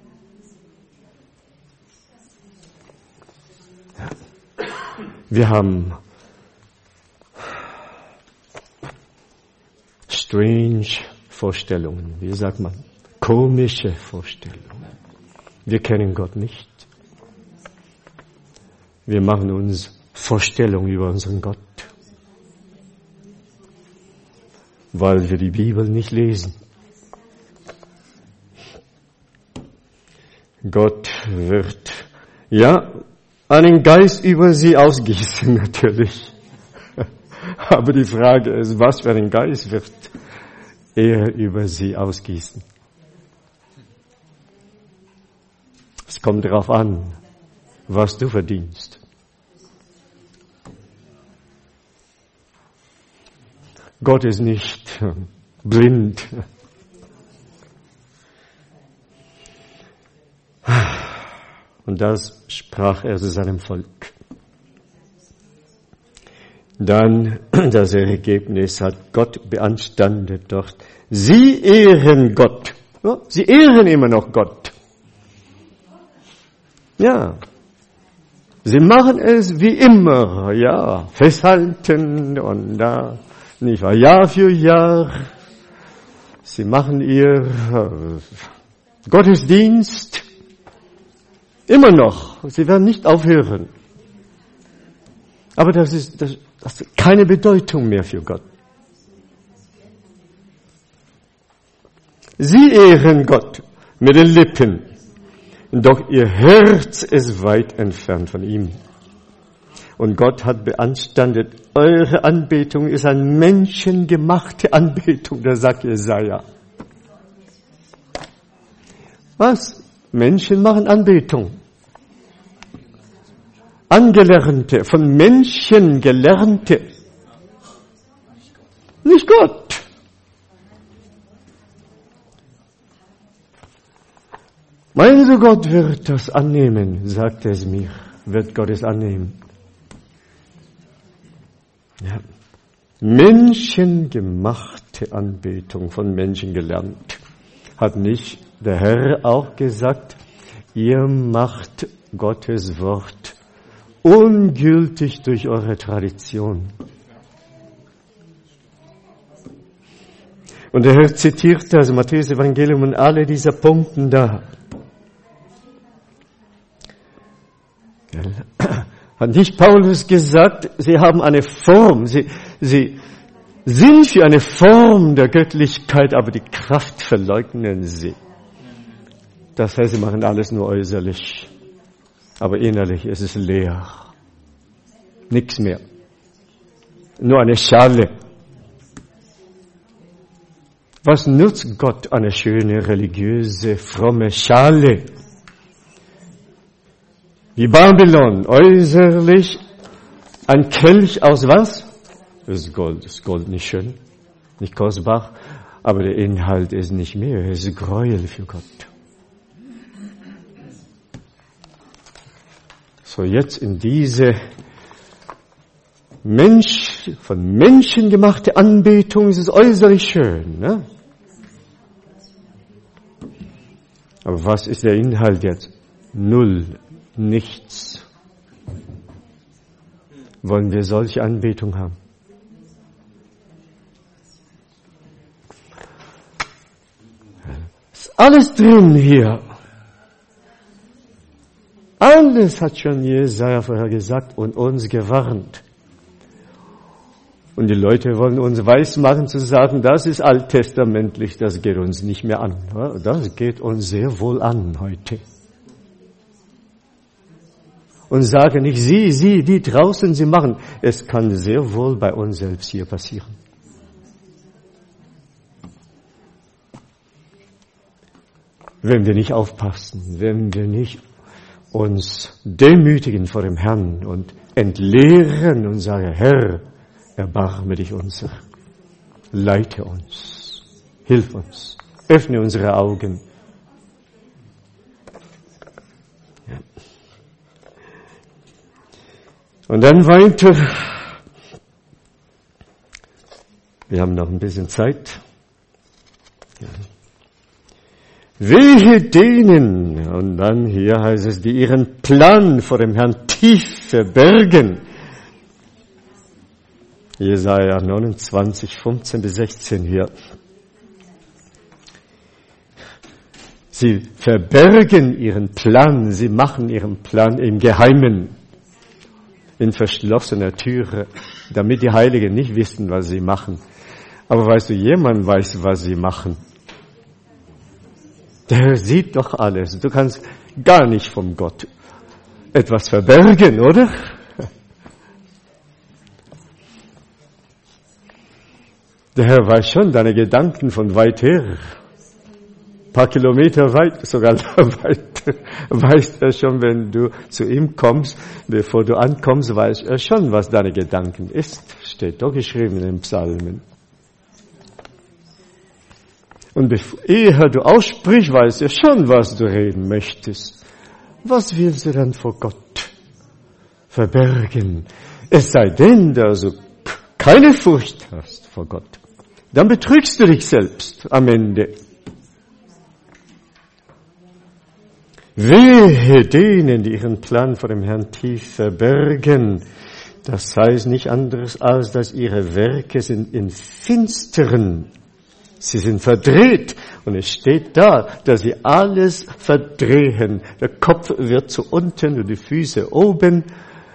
Ja. Wir haben strange Vorstellungen, wie sagt man, komische Vorstellungen. Wir kennen Gott nicht. Wir machen uns Vorstellungen über unseren Gott, weil wir die Bibel nicht lesen. Gott wird, einen Geist über sie ausgießen, natürlich. Aber die Frage ist, was für ein Geist wird er über sie ausgießen? Es kommt darauf an, was du verdienst. Gott ist nicht blind. Und das sprach er zu seinem Volk. Dann das Ergebnis hat Gott beanstandet dort. Sie ehren Gott. Ja, sie ehren immer noch Gott. Ja. Sie machen es wie immer, ja. Festhalten und da, nicht wahr, Jahr für Jahr. Sie machen ihr Gottesdienst. Immer noch. Sie werden nicht aufhören. Aber das hat keine Bedeutung mehr für Gott. Sie ehren Gott mit den Lippen, doch ihr Herz ist weit entfernt von ihm. Und Gott hat beanstandet, eure Anbetung ist eine menschengemachte Anbetung, da sagt Jesaja. Was? Menschen machen Anbetung. Angelernte, von Menschen gelernte. Nicht Gott. Meinst du, Gott wird das annehmen? Sagt es mir. Wird Gott es annehmen? Ja. Menschengemachte Anbetung, von Menschen gelernt. Hat nicht der Herr auch gesagt, ihr macht Gottes Wort ungültig durch eure Tradition. Und der Herr zitiert das Matthäus Evangelium und alle diese Punkte da. Hat nicht Paulus gesagt, sie haben eine Form, sie sind für eine Form der Göttlichkeit, aber die Kraft verleugnen sie. Das heißt, sie machen alles nur äußerlich, aber innerlich ist es leer. Nichts mehr. Nur eine Schale. Was nutzt Gott eine schöne, religiöse, fromme Schale? Wie Babylon, äußerlich ein Kelch aus was? Das ist Gold. Das ist Gold nicht schön, nicht kostbar, aber der Inhalt ist nicht mehr. Es ist Gräuel für Gott. So, jetzt in diese von Menschen gemachte Anbetung ist es äußerlich schön, ne? Aber was ist der Inhalt jetzt? Null, nichts. Wollen wir solche Anbetung haben? Ist alles drin hier. Alles hat schon Jesaja vorher gesagt und uns gewarnt. Und die Leute wollen uns weismachen zu sagen, das ist alttestamentlich, das geht uns nicht mehr an. Das geht uns sehr wohl an heute. Und sage nicht, Sie, die draußen, Sie machen. Es kann sehr wohl bei uns selbst hier passieren. Wenn wir nicht aufpassen, wenn wir nicht uns demütigen vor dem Herrn und entleeren und sagen, Herr, erbarme dich unser, leite uns, hilf uns, öffne unsere Augen. Ja. Und dann weiter, wir haben noch ein bisschen Zeit. Ja. Wehe denen, und dann hier heißt es, die ihren Plan vor dem Herrn tief verbergen. Jesaja 29, 15 bis 16 hier. Sie verbergen ihren Plan, sie machen ihren Plan im Geheimen, in verschlossener Türe, damit die Heiligen nicht wissen, was sie machen. Aber weißt du, jemand weiß, was sie machen. Der sieht doch alles. Du kannst gar nicht vom Gott etwas verbergen, oder? Der Herr weiß schon deine Gedanken von weit her. Ein paar Kilometer weit, sogar weit, weiß er schon, wenn du zu ihm kommst, bevor du ankommst, weiß er schon, was deine Gedanken ist. Steht doch geschrieben in den Psalmen. Und ehe du aussprichst, weiß er schon, was du reden möchtest. Was willst du dann vor Gott verbergen? Es sei denn, dass du keine Furcht hast vor Gott. Dann betrügst du dich selbst am Ende. Wehe denen, die ihren Plan vor dem Herrn tief verbergen. Das heißt nicht anderes, als dass ihre Werke sind in Finsteren. Sie sind verdreht. Und es steht da, dass sie alles verdrehen. Der Kopf wird zu unten und die Füße oben.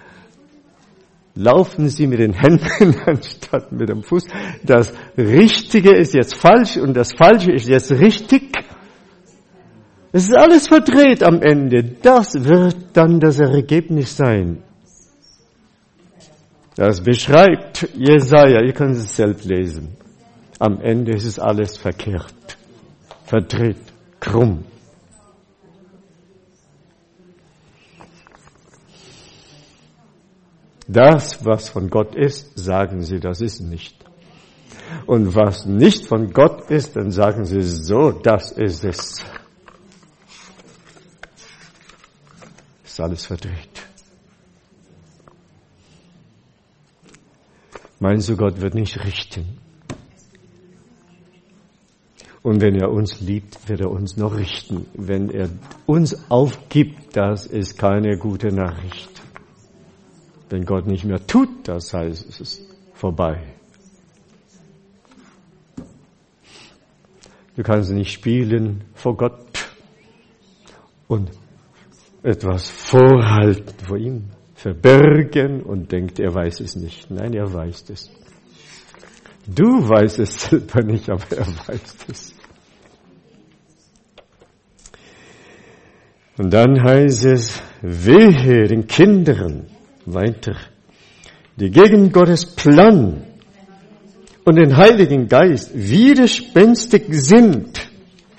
Laufen sie mit den Händen anstatt mit dem Fuß. Das Richtige ist jetzt falsch und das Falsche ist jetzt richtig. Es ist alles verdreht am Ende. Das wird dann das Ergebnis sein. Das beschreibt Jesaja. Ihr könnt es selbst lesen. Am Ende ist es alles verkehrt, verdreht, krumm. Das, was von Gott ist, sagen sie, das ist nicht. Und was nicht von Gott ist, dann sagen sie, so, das ist es. Ist alles verdreht. Meinst du, Gott wird nicht richten? Und wenn er uns liebt, wird er uns noch richten. Wenn er uns aufgibt, das ist keine gute Nachricht. Wenn Gott nicht mehr tut, das heißt, es ist vorbei. Du kannst nicht spielen vor Gott und etwas vorhalten vor ihm, verbergen und denkt, er weiß es nicht. Nein, er weiß es. Du weißt es selber nicht, aber er weiß es. Und dann heißt es, wehe den Kindern weiter, die gegen Gottes Plan und den Heiligen Geist widerspenstig sind.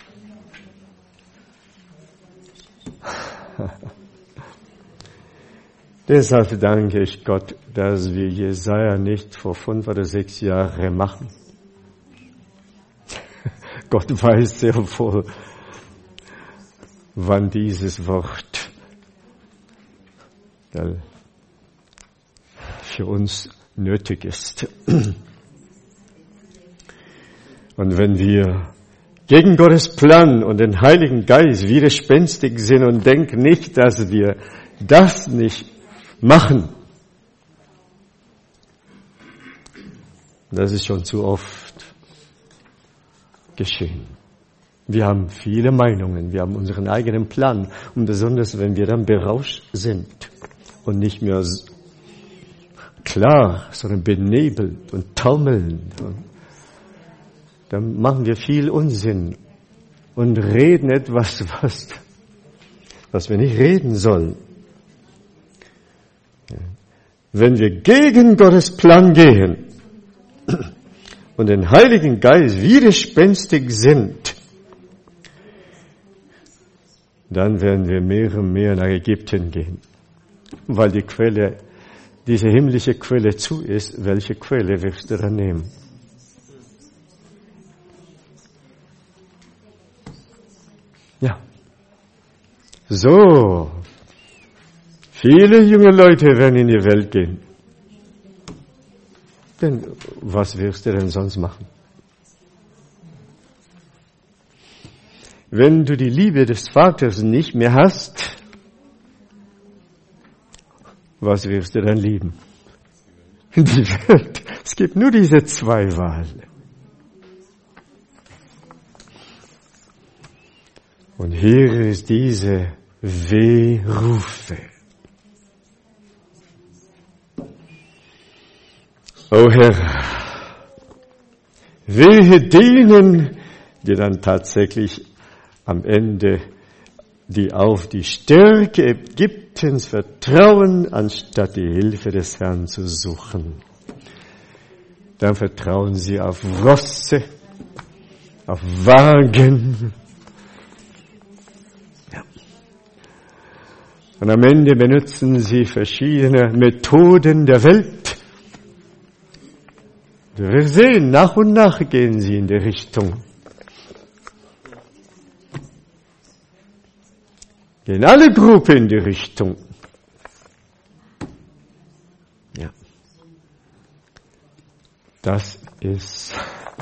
Deshalb danke ich Gott, dass wir Jesaja nicht vor 5 oder 6 Jahren machen. Gott weiß sehr wohl, wann dieses Wort für uns nötig ist. Und wenn wir gegen Gottes Plan und den Heiligen Geist widerspenstig sind und denken nicht, dass wir das nicht machen, das ist schon zu oft geschehen. Wir haben viele Meinungen, wir haben unseren eigenen Plan und besonders wenn wir dann berauscht sind und nicht mehr klar, sondern benebelt und taumeln, dann machen wir viel Unsinn und reden etwas, was wir nicht reden sollen. Wenn wir gegen Gottes Plan gehen und den Heiligen Geist widerspenstig sind, dann werden wir mehr und mehr nach Ägypten gehen. Weil die Quelle, diese himmlische Quelle zu ist, welche Quelle wirst du dann nehmen? Ja. So. Viele junge Leute werden in die Welt gehen. Denn was wirst du denn sonst machen? Wenn du die Liebe des Vaters nicht mehr hast, was wirst du dann lieben? Die Welt. Es gibt nur diese zwei Wahlen. Und hier ist diese Wehrufe. O Herr, wehe denen, die dann tatsächlich am Ende, die auf die Stärke Ägyptens vertrauen, anstatt die Hilfe des Herrn zu suchen. Dann vertrauen sie auf Rosse, auf Wagen. Ja. Und am Ende benutzen sie verschiedene Methoden der Welt. Wir sehen, nach und nach gehen sie in die Richtung. Gehen alle Gruppen in die Richtung. Ja. Das ist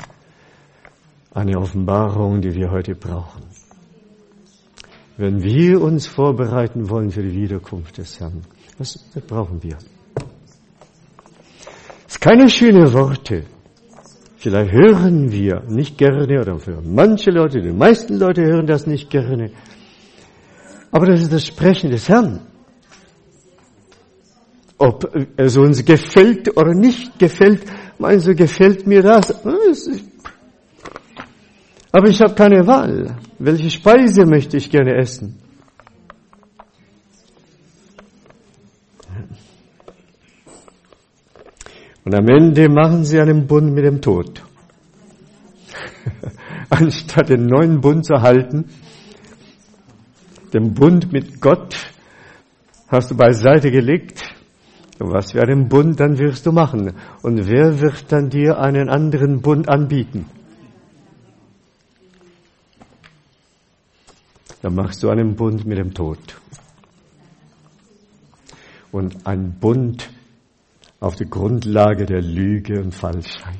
eine Offenbarung, die wir heute brauchen. Wenn wir uns vorbereiten wollen für die Wiederkunft des Herrn, das brauchen wir. Es sind keine schönen Worte. Vielleicht hören wir nicht gerne, oder für manche Leute, die meisten Leute hören das nicht gerne. Aber das ist das Sprechen des Herrn. Ob es uns gefällt oder nicht gefällt, meinst du, gefällt mir das? Aber ich habe keine Wahl. Welche Speise möchte ich gerne essen? Und am Ende machen sie einen Bund mit dem Tod. Anstatt den neuen Bund zu halten, den Bund mit Gott hast du beiseite gelegt. Was für einen Bund dann wirst du machen? Und wer wird dann dir einen anderen Bund anbieten? Dann machst du einen Bund mit dem Tod. Und ein Bund auf der Grundlage der Lüge und Falschheit.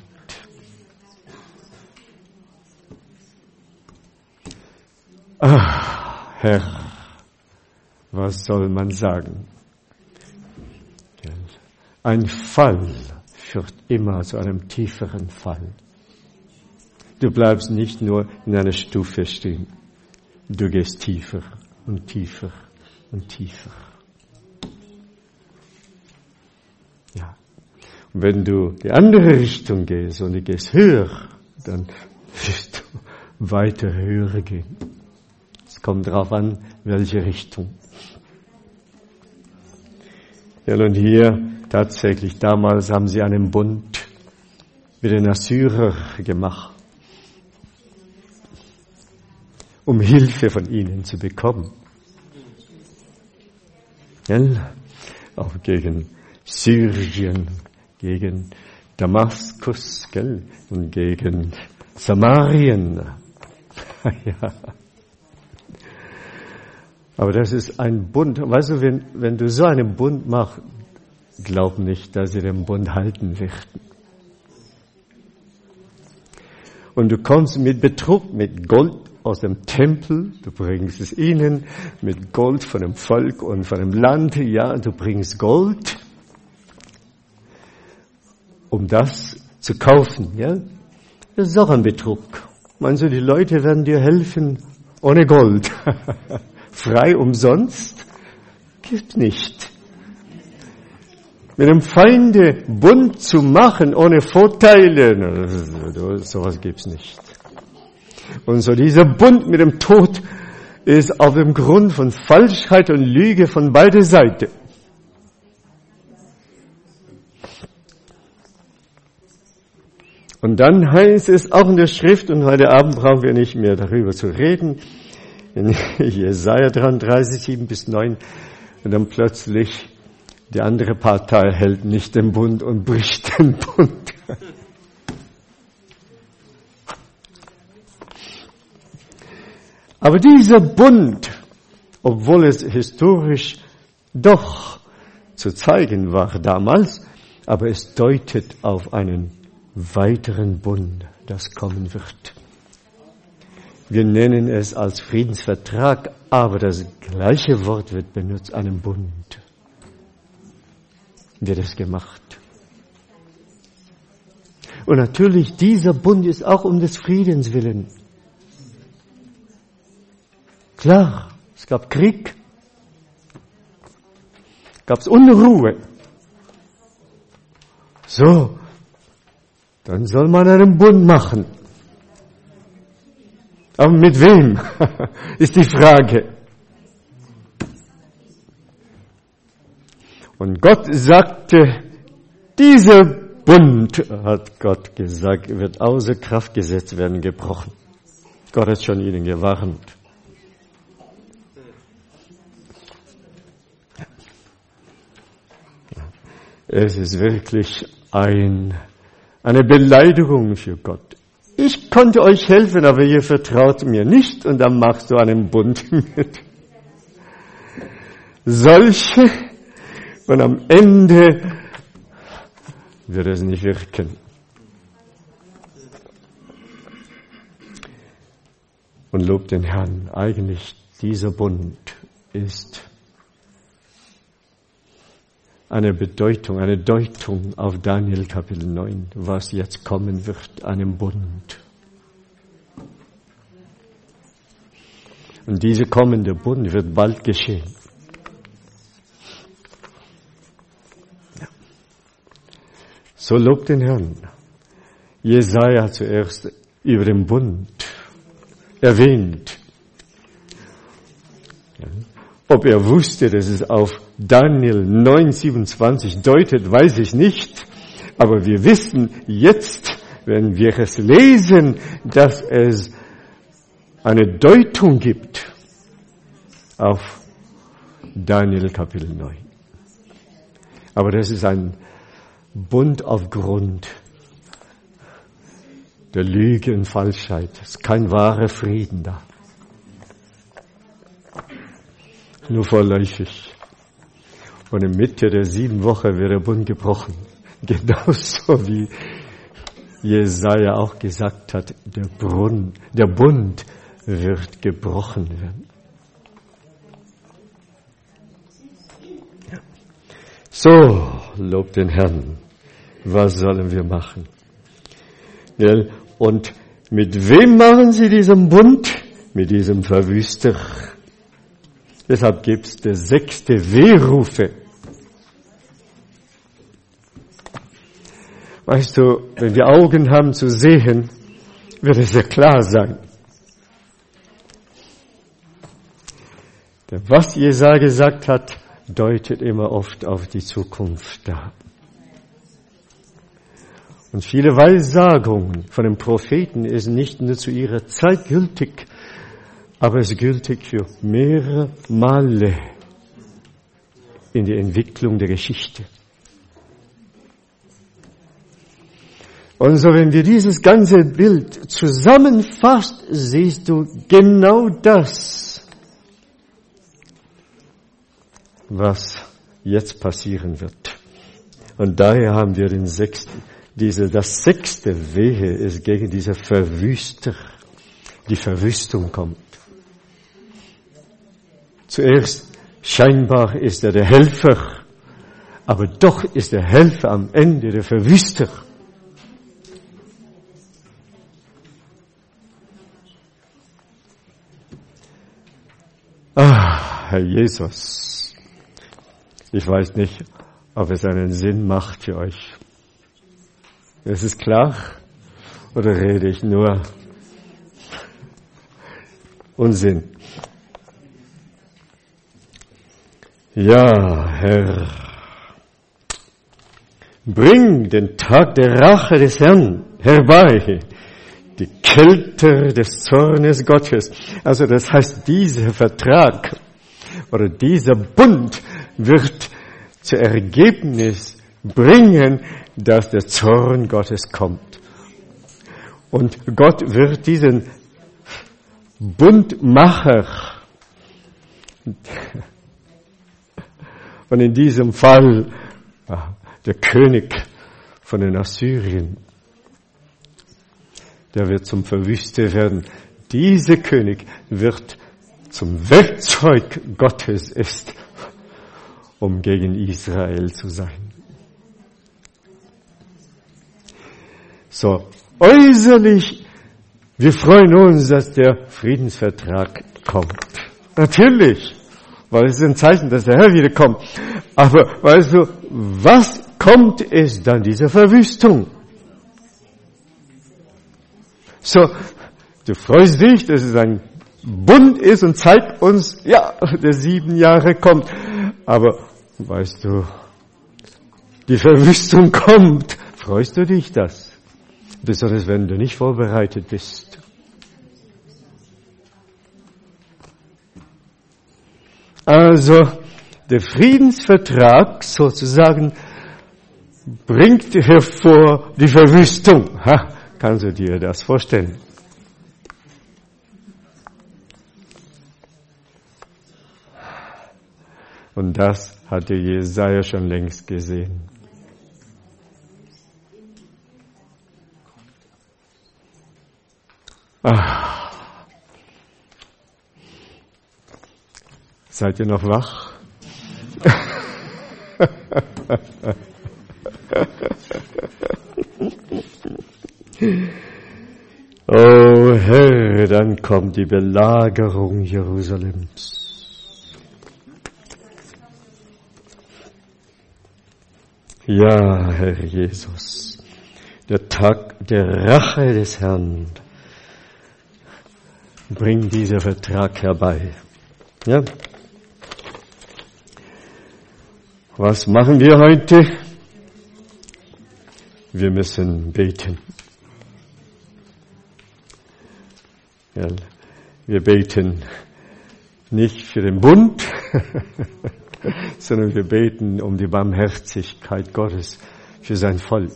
Ach, Herr, was soll man sagen? Ein Fall führt immer zu einem tieferen Fall. Du bleibst nicht nur in einer Stufe stehen. Du gehst tiefer und tiefer und tiefer. Ja. Und wenn du die andere Richtung gehst und du gehst höher, dann wirst du weiter höher gehen. Es kommt darauf an, welche Richtung. Ja, und hier tatsächlich, damals haben sie einen Bund mit den Assyrern gemacht, um Hilfe von ihnen zu bekommen. Ja, auch gegen Syrien, gegen Damaskus, gell, und gegen Samarien. Ja. Aber das ist ein Bund. Weißt du, wenn du so einen Bund machst, glaub nicht, dass sie den Bund halten werden. Und du kommst mit Betrug, mit Gold aus dem Tempel, du bringst es ihnen, mit Gold von dem Volk und von dem Land, ja, du bringst Gold, um das zu kaufen, ja. Das ist auch ein Betrug. Meinst du, die Leute werden dir helfen ohne Gold? Frei umsonst? Gibt nicht. Mit dem Feinde Bund zu machen ohne Vorteile, sowas gibt's nicht. Und so dieser Bund mit dem Tod ist auf dem Grund von Falschheit und Lüge von beider Seiten. Und dann heißt es auch in der Schrift, und heute Abend brauchen wir nicht mehr darüber zu reden, in Jesaja 33, 7-9, und dann plötzlich die andere Partei hält nicht den Bund und bricht den Bund. Aber dieser Bund, obwohl es historisch doch zu zeigen war damals, aber es deutet auf einen weiteren Bund, das kommen wird. Wir nennen es als Friedensvertrag, aber das gleiche Wort wird benutzt, einen Bund. Wird es gemacht. Und natürlich, dieser Bund ist auch um des Friedens willen. Klar, es gab Krieg, gab es Unruhe. So, dann soll man einen Bund machen. Aber mit wem, ist die Frage. Und Gott sagte, dieser Bund, hat Gott gesagt, wird außer Kraft gesetzt werden, gebrochen. Gott hat schon ihnen gewarnt. Es ist wirklich eine Beleidigung für Gott. Ich konnte euch helfen, aber ihr vertraut mir nicht und dann machst du einen Bund mit. Solche, und am Ende wird es nicht wirken. Und lobt den Herrn. Eigentlich dieser Bund ist eine Bedeutung, eine Deutung auf Daniel Kapitel 9, was jetzt kommen wird, einem Bund. Und dieser kommende Bund wird bald geschehen. Ja. So lobt den Herrn. Jesaja hat zuerst über den Bund erwähnt. Ja. Ob er wusste, dass es auf Daniel 9,27 deutet, weiß ich nicht. Aber wir wissen jetzt, wenn wir es lesen, dass es eine Deutung gibt auf Daniel Kapitel 9. Aber das ist ein Bund aufgrund der Lüge und Falschheit. Es ist kein wahrer Frieden da. Nur vorläufig. Und in Mitte der 7 Wochen wird der Bund gebrochen. Genauso wie Jesaja auch gesagt hat, der Bund wird gebrochen werden. Ja. So, lobt den Herrn. Was sollen wir machen? Ja, und mit wem machen Sie diesen Bund? Mit diesem Verwüster. Deshalb gibt es der 6. Wehrufe. Weißt du, wenn wir Augen haben zu sehen, wird es ja klar sein. Denn was Jesaja gesagt hat, deutet immer oft auf die Zukunft da. Und viele Weissagungen von den Propheten ist nicht nur zu ihrer Zeit gültig, aber es ist gültig für mehrere Male in der Entwicklung der Geschichte. Und so, wenn wir dieses ganze Bild zusammenfasst, siehst du genau das, was jetzt passieren wird. Und daher haben wir den 6. Das 6. Wehe ist gegen diese Verwüster. Die Verwüstung kommt. Zuerst scheinbar ist er der Helfer, aber doch ist der Helfer am Ende der Verwüster. Herr Jesus, ich weiß nicht, ob es einen Sinn macht für euch. Ist es klar? Oder rede ich nur Unsinn? Ja, Herr, bring den Tag der Rache des Herrn herbei, die Kälte des Zornes Gottes. Also das heißt, dieser Vertrag oder dieser Bund wird zu Ergebnis bringen, dass der Zorn Gottes kommt. Und Gott wird diesen Bundmacher, und in diesem Fall der König von den Assyrien, der wird zum Verwüster werden. Dieser König wird zum Werkzeug Gottes ist, um gegen Israel zu sein. So, äußerlich, wir freuen uns, dass der Friedensvertrag kommt. Natürlich, weil es ist ein Zeichen, dass der Herr wiederkommt. Aber weißt du, was kommt, ist dann diese Verwüstung. So, du freust dich, dass es ein Bund ist und zeigt uns, ja, der 7 Jahre kommt. Aber, weißt du, die Verwüstung kommt. Freust du dich das? Besonders wenn du nicht vorbereitet bist. Also, der Friedensvertrag sozusagen bringt hervor die Verwüstung. Ha, kannst du dir das vorstellen? Und das hatte Jesaja schon längst gesehen. Seid ihr noch wach? Oh Herr, dann kommt die Belagerung Jerusalems. Ja, Herr Jesus, der Tag der Rache des Herrn, bring dieser Vertrag herbei. Ja? Was machen wir heute? Wir müssen beten. Ja, wir beten nicht für den Bund, sondern wir beten um die Barmherzigkeit Gottes für sein Volk.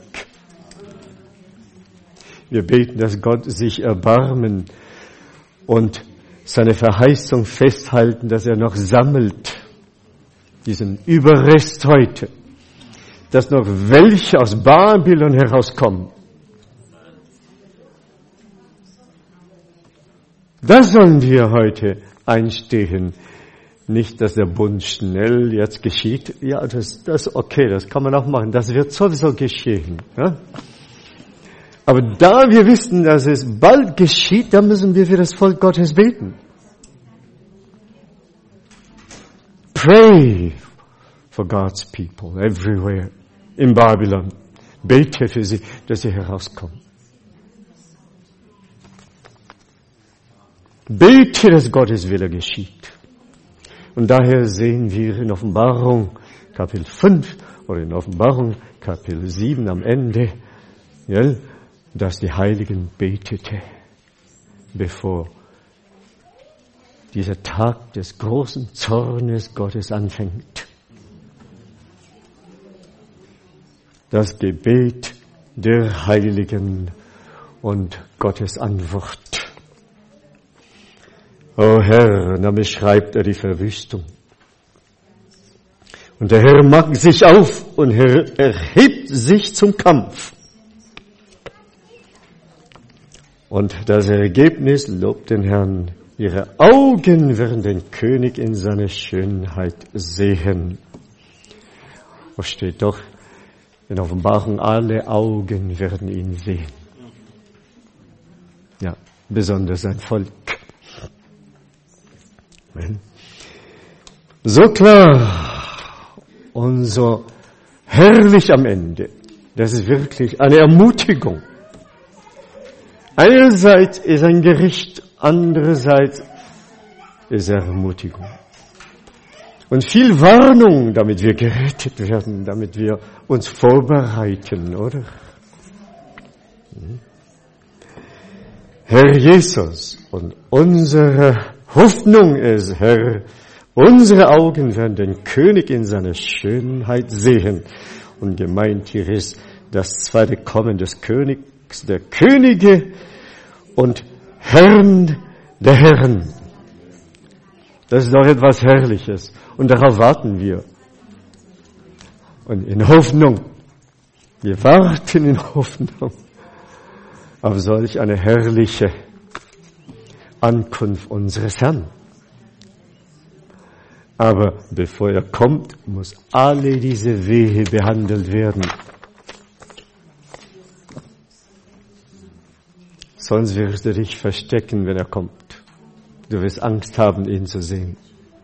Wir beten, dass Gott sich erbarmen und seine Verheißung festhalten, dass er noch sammelt, diesen Überrest heute, dass noch welche aus Babylon herauskommen. Das sollen wir heute einstehen. Nicht, dass der Bund schnell jetzt geschieht. Ja, das okay, das kann man auch machen. Das wird sowieso geschehen. Ja? Aber da wir wissen, dass es bald geschieht, da müssen wir für das Volk Gottes beten. Pray for God's people everywhere in Babylon. Bete für sie, dass sie herauskommen. Bete, dass Gottes Wille geschieht. Und daher sehen wir in Offenbarung Kapitel 5 oder in Offenbarung Kapitel 7 am Ende, ja, dass die Heiligen betete, bevor dieser Tag des großen Zornes Gottes anfängt. Das Gebet der Heiligen und Gottes Antwort. O Herr, dann beschreibt er die Verwüstung. Und der Herr macht sich auf und erhebt sich zum Kampf. Und das Ergebnis lobt den Herrn. Ihre Augen werden den König in seiner Schönheit sehen. Was steht doch in Offenbarung, alle Augen werden ihn sehen. Ja, besonders sein Volk. So klar und so herrlich am Ende. Das ist wirklich eine Ermutigung. Einerseits ist ein Gericht, andererseits ist Ermutigung. Und viel Warnung, damit wir gerettet werden, damit wir uns vorbereiten, oder? Herr Jesus, und unsere Hoffnung ist, Herr, unsere Augen werden den König in seiner Schönheit sehen. Und gemeint hier ist das zweite Kommen des Königs, der Könige und Herrn der Herren. Das ist doch etwas Herrliches. Und darauf warten wir. Und in Hoffnung. Wir warten in Hoffnung auf solch eine herrliche Ankunft unseres Herrn. Aber bevor er kommt, muss alle diese Wehe behandelt werden. Sonst wirst du dich verstecken, wenn er kommt. Du wirst Angst haben, ihn zu sehen.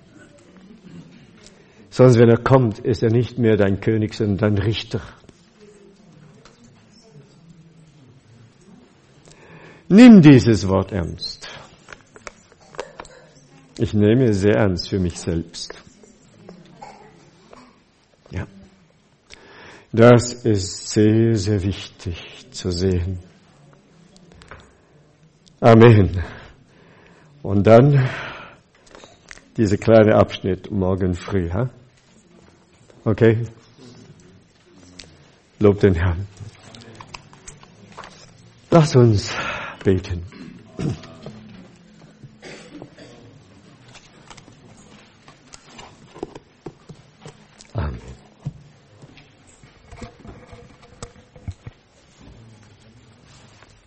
Sonst, wenn er kommt, ist er nicht mehr dein König, sondern dein Richter. Nimm dieses Wort ernst. Ich nehme es sehr ernst für mich selbst. Ja. Das ist sehr, sehr wichtig zu sehen. Amen. Und dann dieser kleine Abschnitt morgen früh. Ha? Okay? Lob den Herrn. Lass uns beten.